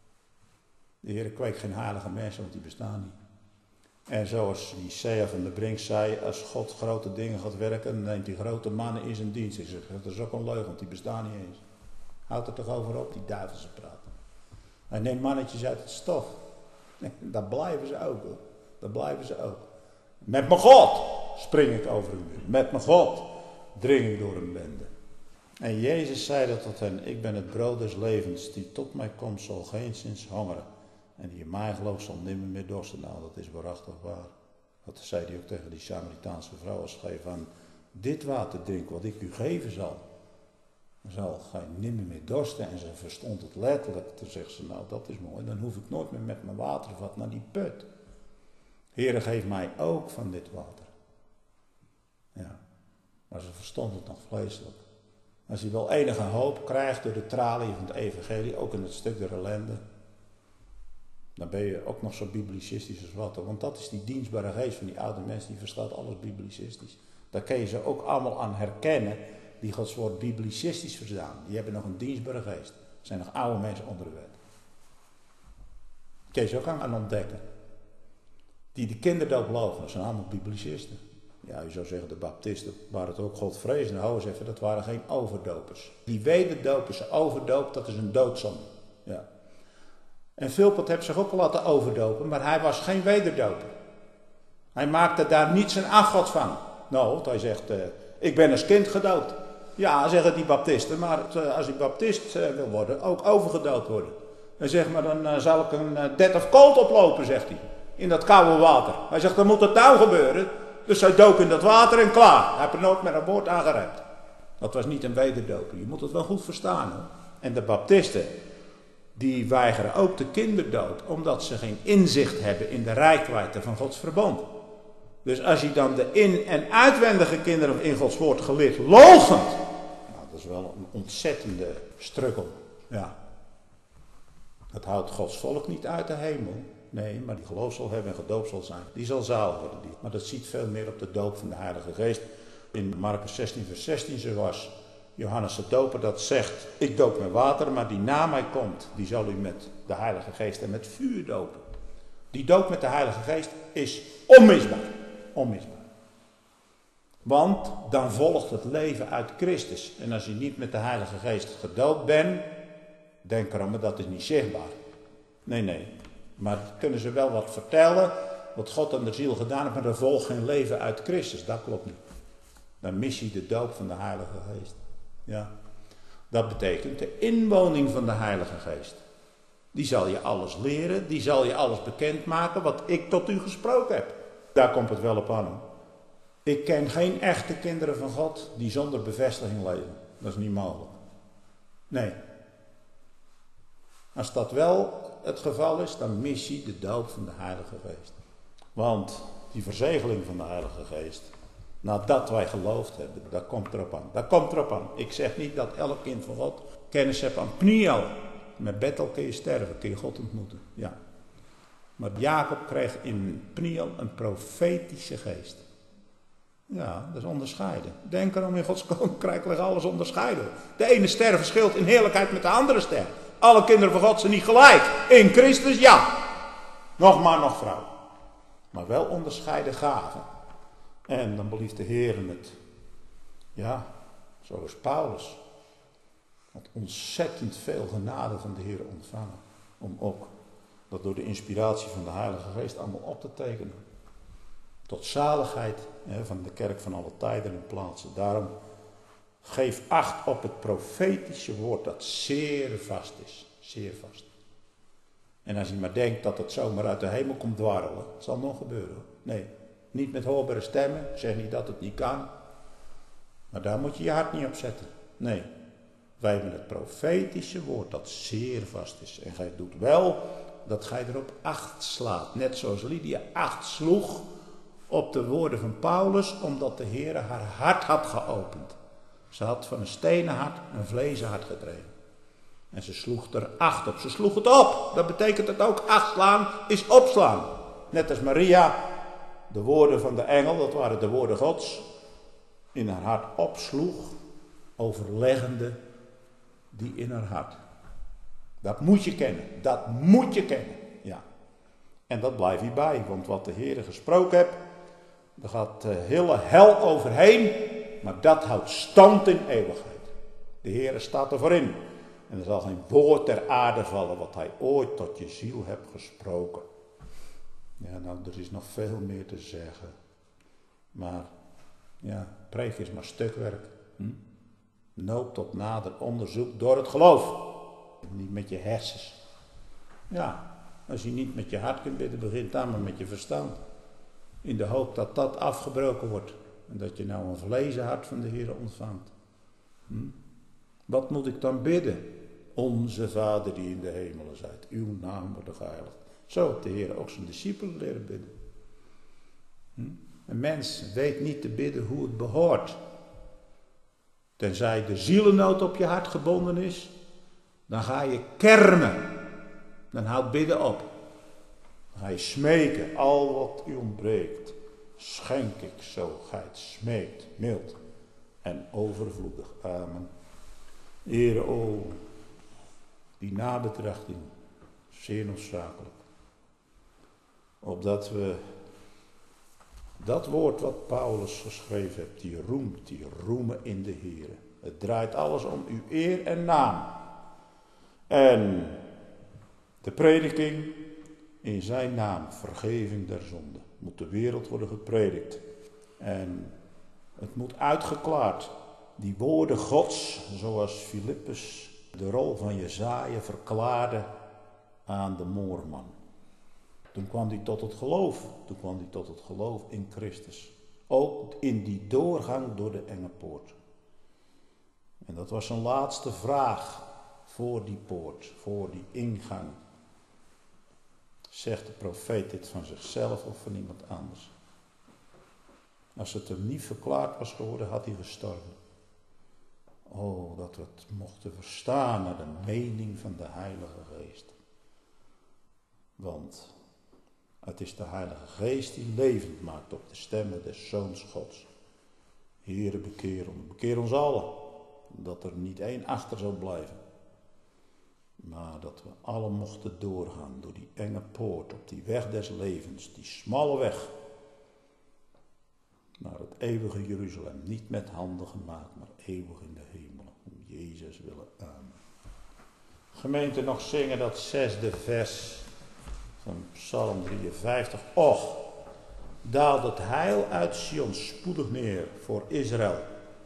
S1: De Heer kweekt geen heilige mensen, want die bestaan niet. En zoals die Sea van de Brink zei, als God grote dingen gaat werken, dan neemt hij grote mannen in zijn dienst. Ik zeg, dat is ook een leugen, want die bestaan niet eens. Houd er toch over op, die duivelse praten. Hij neemt mannetjes uit het stof. Nee, daar blijven ze ook, hoor. Daar blijven ze ook. Met mijn God spring ik over een muur. Met mijn God dring ik door een bende. En Jezus zei dat tot hen, ik ben het brood des levens, die tot mij komt zal geenszins hongeren. En die in mij gelooft zal nimmer meer dorsten. Nou, dat is waarachtig waar. Dat zei hij ook tegen die Samaritaanse vrouw als gij van dit water drinkt wat ik u geven zal. Dan zal gij nimmer meer dorsten. En ze verstond het letterlijk. Toen zegt ze, nou dat is mooi, dan hoef ik nooit meer met mijn watervat naar die put. Heere, geef mij ook van dit water. Ja, maar ze verstond het nog vleeselijk. Als je wel enige hoop krijgt door de traliën van het evangelie, ook in het stuk der ellende, dan ben je ook nog zo biblicistisch als wat. Want dat is die dienstbare geest van die oude mensen, die verstaat alles biblicistisch. Daar kun je ze ook allemaal aan herkennen, die Gods woord biblicistisch verstaan. Die hebben nog een dienstbare geest. Dat zijn nog oude mensen onder de wet. Daar kun je ze ook aan ontdekken. Die de kinderdoop logen, dat zijn allemaal biblicisten. Ja, je zou zeggen, de baptisten waren het ook godvrezend. Hou eens even, dat waren geen overdopers. Die wederdopers, overdoop, dat is een doodzonde. Ja. En Philpot heeft zich ook al laten overdopen, maar hij was geen wederdoper. Hij maakte daar niet zijn afgod van. Nou, hij zegt, uh, ik ben als kind gedoopt. Ja, zeggen die baptisten, maar uh, als hij baptist uh, wil worden, ook overgedoopt worden. En zeg maar, dan uh, zal ik een uh, dead of cold oplopen, zegt hij. In dat koude water. Hij zegt, dan moet het nou gebeuren. Dus hij dook in dat water en klaar. Hij heeft er nooit meer een woord aangereikt. Dat was niet een wederdoper. Je moet het wel goed verstaan, hoor. En de baptisten, die weigeren ook de kinderdoop, omdat ze geen inzicht hebben in de reikwijdte van Gods verbond. Dus als je dan de in- en uitwendige kinderen in Gods woord geleerd loochent, nou, dat is wel een ontzettende struggle. Ja. Dat houdt Gods volk niet uit de hemel. Nee, maar die geloof zal hebben en gedoopt zal zijn. Die zal zalig worden. Die. Maar dat ziet veel meer op de doop van de Heilige Geest. In Marcus zestien vers zestien, zoals Johannes de Doper dat zegt. Ik doop met water, maar die na mij komt, die zal u met de Heilige Geest en met vuur dopen. Die doop met de Heilige Geest is onmisbaar. Onmisbaar. Want dan volgt het leven uit Christus. En als je niet met de Heilige Geest gedoopt bent, denk erom, maar dat is niet zichtbaar. Nee, nee. Maar kunnen ze wel wat vertellen, wat God aan de ziel gedaan heeft, maar er volgt geen leven uit Christus. Dat klopt niet. Dan mis je de doop van de Heilige Geest. Ja. Dat betekent de inwoning van de Heilige Geest. Die zal je alles leren, die zal je alles bekendmaken wat ik tot u gesproken heb. Daar komt het wel op aan. Ik ken geen echte kinderen van God die zonder bevestiging leven. Dat is niet mogelijk. Nee. Als dat wel het geval is, dan mis je de doop van de Heilige Geest. Want die verzegeling van de Heilige Geest, nadat wij geloofd hebben, dat komt erop aan. Dat komt erop aan. Ik zeg niet dat elk kind van God kennis heeft aan Pniel. Met Bethel kun je sterven, kun je God ontmoeten. Ja. Maar Jacob kreeg in Pniel een profetische geest. Ja, dat is onderscheiden. Denk erom, in Gods koninkrijk ligt alles onderscheiden. De ene ster verschilt in heerlijkheid met de andere ster. Alle kinderen van God zijn niet gelijk. In Christus, ja. Nog man, nog vrouw. Maar wel onderscheiden gaven. En dan belieft de Heer het. Ja, zoals Paulus. Want ontzettend veel genade van de Heer ontvangen. Om ook dat door de inspiratie van de Heilige Geest allemaal op te tekenen. Tot zaligheid hè, van de kerk van alle tijden en plaatsen. Daarom geef acht op het profetische woord dat zeer vast is. Zeer vast. En als je maar denkt dat het zomaar uit de hemel komt dwarrelen. Het zal nog gebeuren. Nee, niet met hoorbare stemmen. Ik zeg niet dat het niet kan. Maar daar moet je je hart niet op zetten. Nee. Wij hebben het profetische woord dat zeer vast is. En gij doet wel dat gij erop acht slaat. Net zoals Lydia acht sloeg op de woorden van Paulus, omdat de Heer haar hart had geopend. Ze had van een stenen hart een vlezen hart gedreven. En ze sloeg er acht op. Ze sloeg het op. Dat betekent het ook. Acht slaan is opslaan. Net als Maria de woorden van de engel, dat waren de woorden Gods, in haar hart opsloeg, overleggende die in haar hart. Dat moet je kennen. Dat moet je kennen. Ja. En dat blijft hierbij. Want wat de Heer gesproken heeft, daar gaat de hele hel overheen. Maar dat houdt stand in eeuwigheid. De Heer staat ervoor in. En er zal geen woord ter aarde vallen wat hij ooit tot je ziel hebt gesproken. Ja, nou, er is nog veel meer te zeggen. Maar, ja, preek is maar stukwerk. Hm? Noop tot nader onderzoek door het geloof. Niet met je hersens. Ja, als je niet met je hart kunt bidden, begint dan maar met je verstand. In de hoop dat dat afgebroken wordt. En dat je nou een vlezen hart van de Heer ontvangt. Hm? Wat moet ik dan bidden? Onze Vader die in de hemelen zijt, uw naam wordt geheiligd. Zo heeft de Heer ook zijn discipelen leren bidden. Hm? Een mens weet niet te bidden hoe het behoort. Tenzij de zielennood op je hart gebonden is, dan ga je kermen. Dan houdt bidden op. Dan ga je smeken, al wat u ontbreekt, schenk ik zo gij het smeekt, mild en overvloedig. Amen. Heere, o, die nabetrachting, zeer noodzakelijk. Opdat we dat woord wat Paulus geschreven heeft, die roemt, die roemen in de Heere. Het draait alles om uw eer en naam. En de prediking in zijn naam, vergeving der zonde, moet de wereld worden gepredikt. En het moet uitgeklaard. Die woorden Gods, zoals Filippus de rol van Jesaja verklaarde aan de moorman. Toen kwam hij tot het geloof. Toen kwam hij tot het geloof in Christus. Ook in die doorgang door de enge poort. En dat was zijn laatste vraag voor die poort, voor die ingang. Zegt de profeet dit van zichzelf of van iemand anders? Als het hem niet verklaard was geworden, had hij gestorven. Oh, dat we het mochten verstaan naar de mening van de Heilige Geest. Want het is de Heilige Geest die levend maakt op de stemmen des Zoons Gods. Heere, bekeer ons, bekeer ons allen, dat er niet één achter zou blijven. Maar dat we allen mochten doorgaan door die enge poort op die weg des levens, die smalle weg. Naar het eeuwige Jeruzalem, niet met handen gemaakt, maar eeuwig in de hemel. Om Jezus willen. Amen. Gemeente, nog zingen dat zesde vers van Psalm drieënvijftig. Och, daalt het heil uit Sion spoedig neer voor Israël.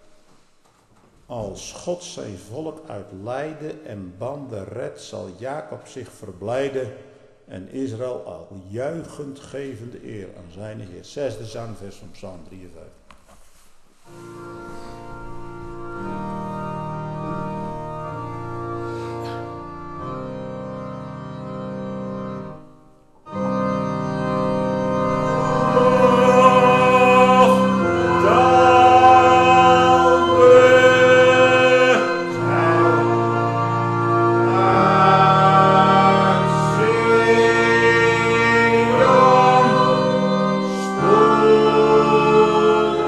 S1: Als God zijn volk uit lijden en banden redt, zal Jacob zich verblijden en Israël al juichend gevende eer aan zijn Heer. Zesde zangvers van Psalm drieënvijftig.
S2: Oh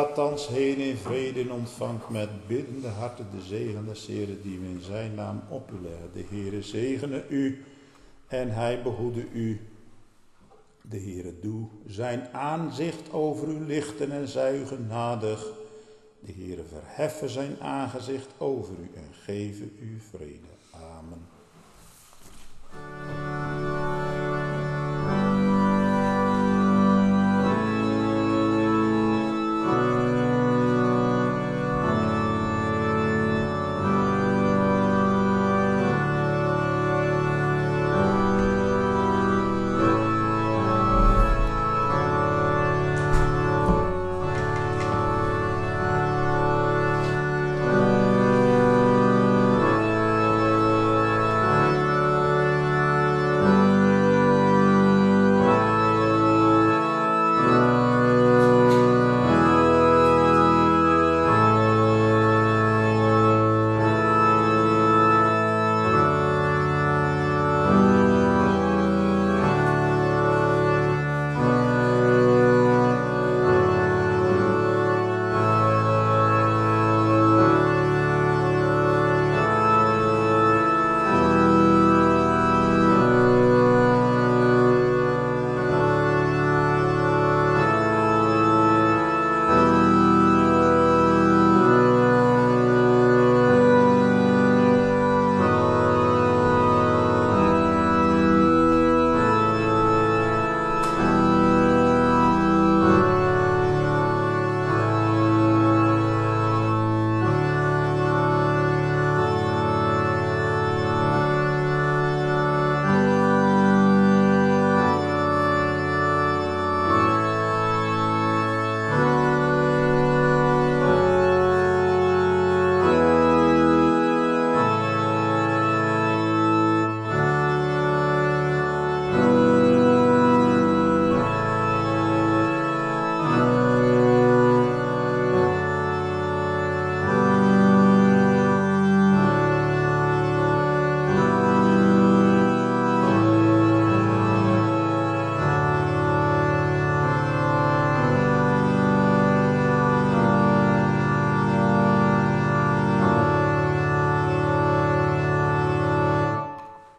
S1: gaat thans heen in vrede en ontvangt met biddende harten de zegen des Heeren die we in zijn naam op u leggen. De Heere zegene u en hij behoede u. De Heere doe zijn aanzicht over u lichten en zij u genadig. De Heere verheffen zijn aangezicht over u en geven u vrede. Amen.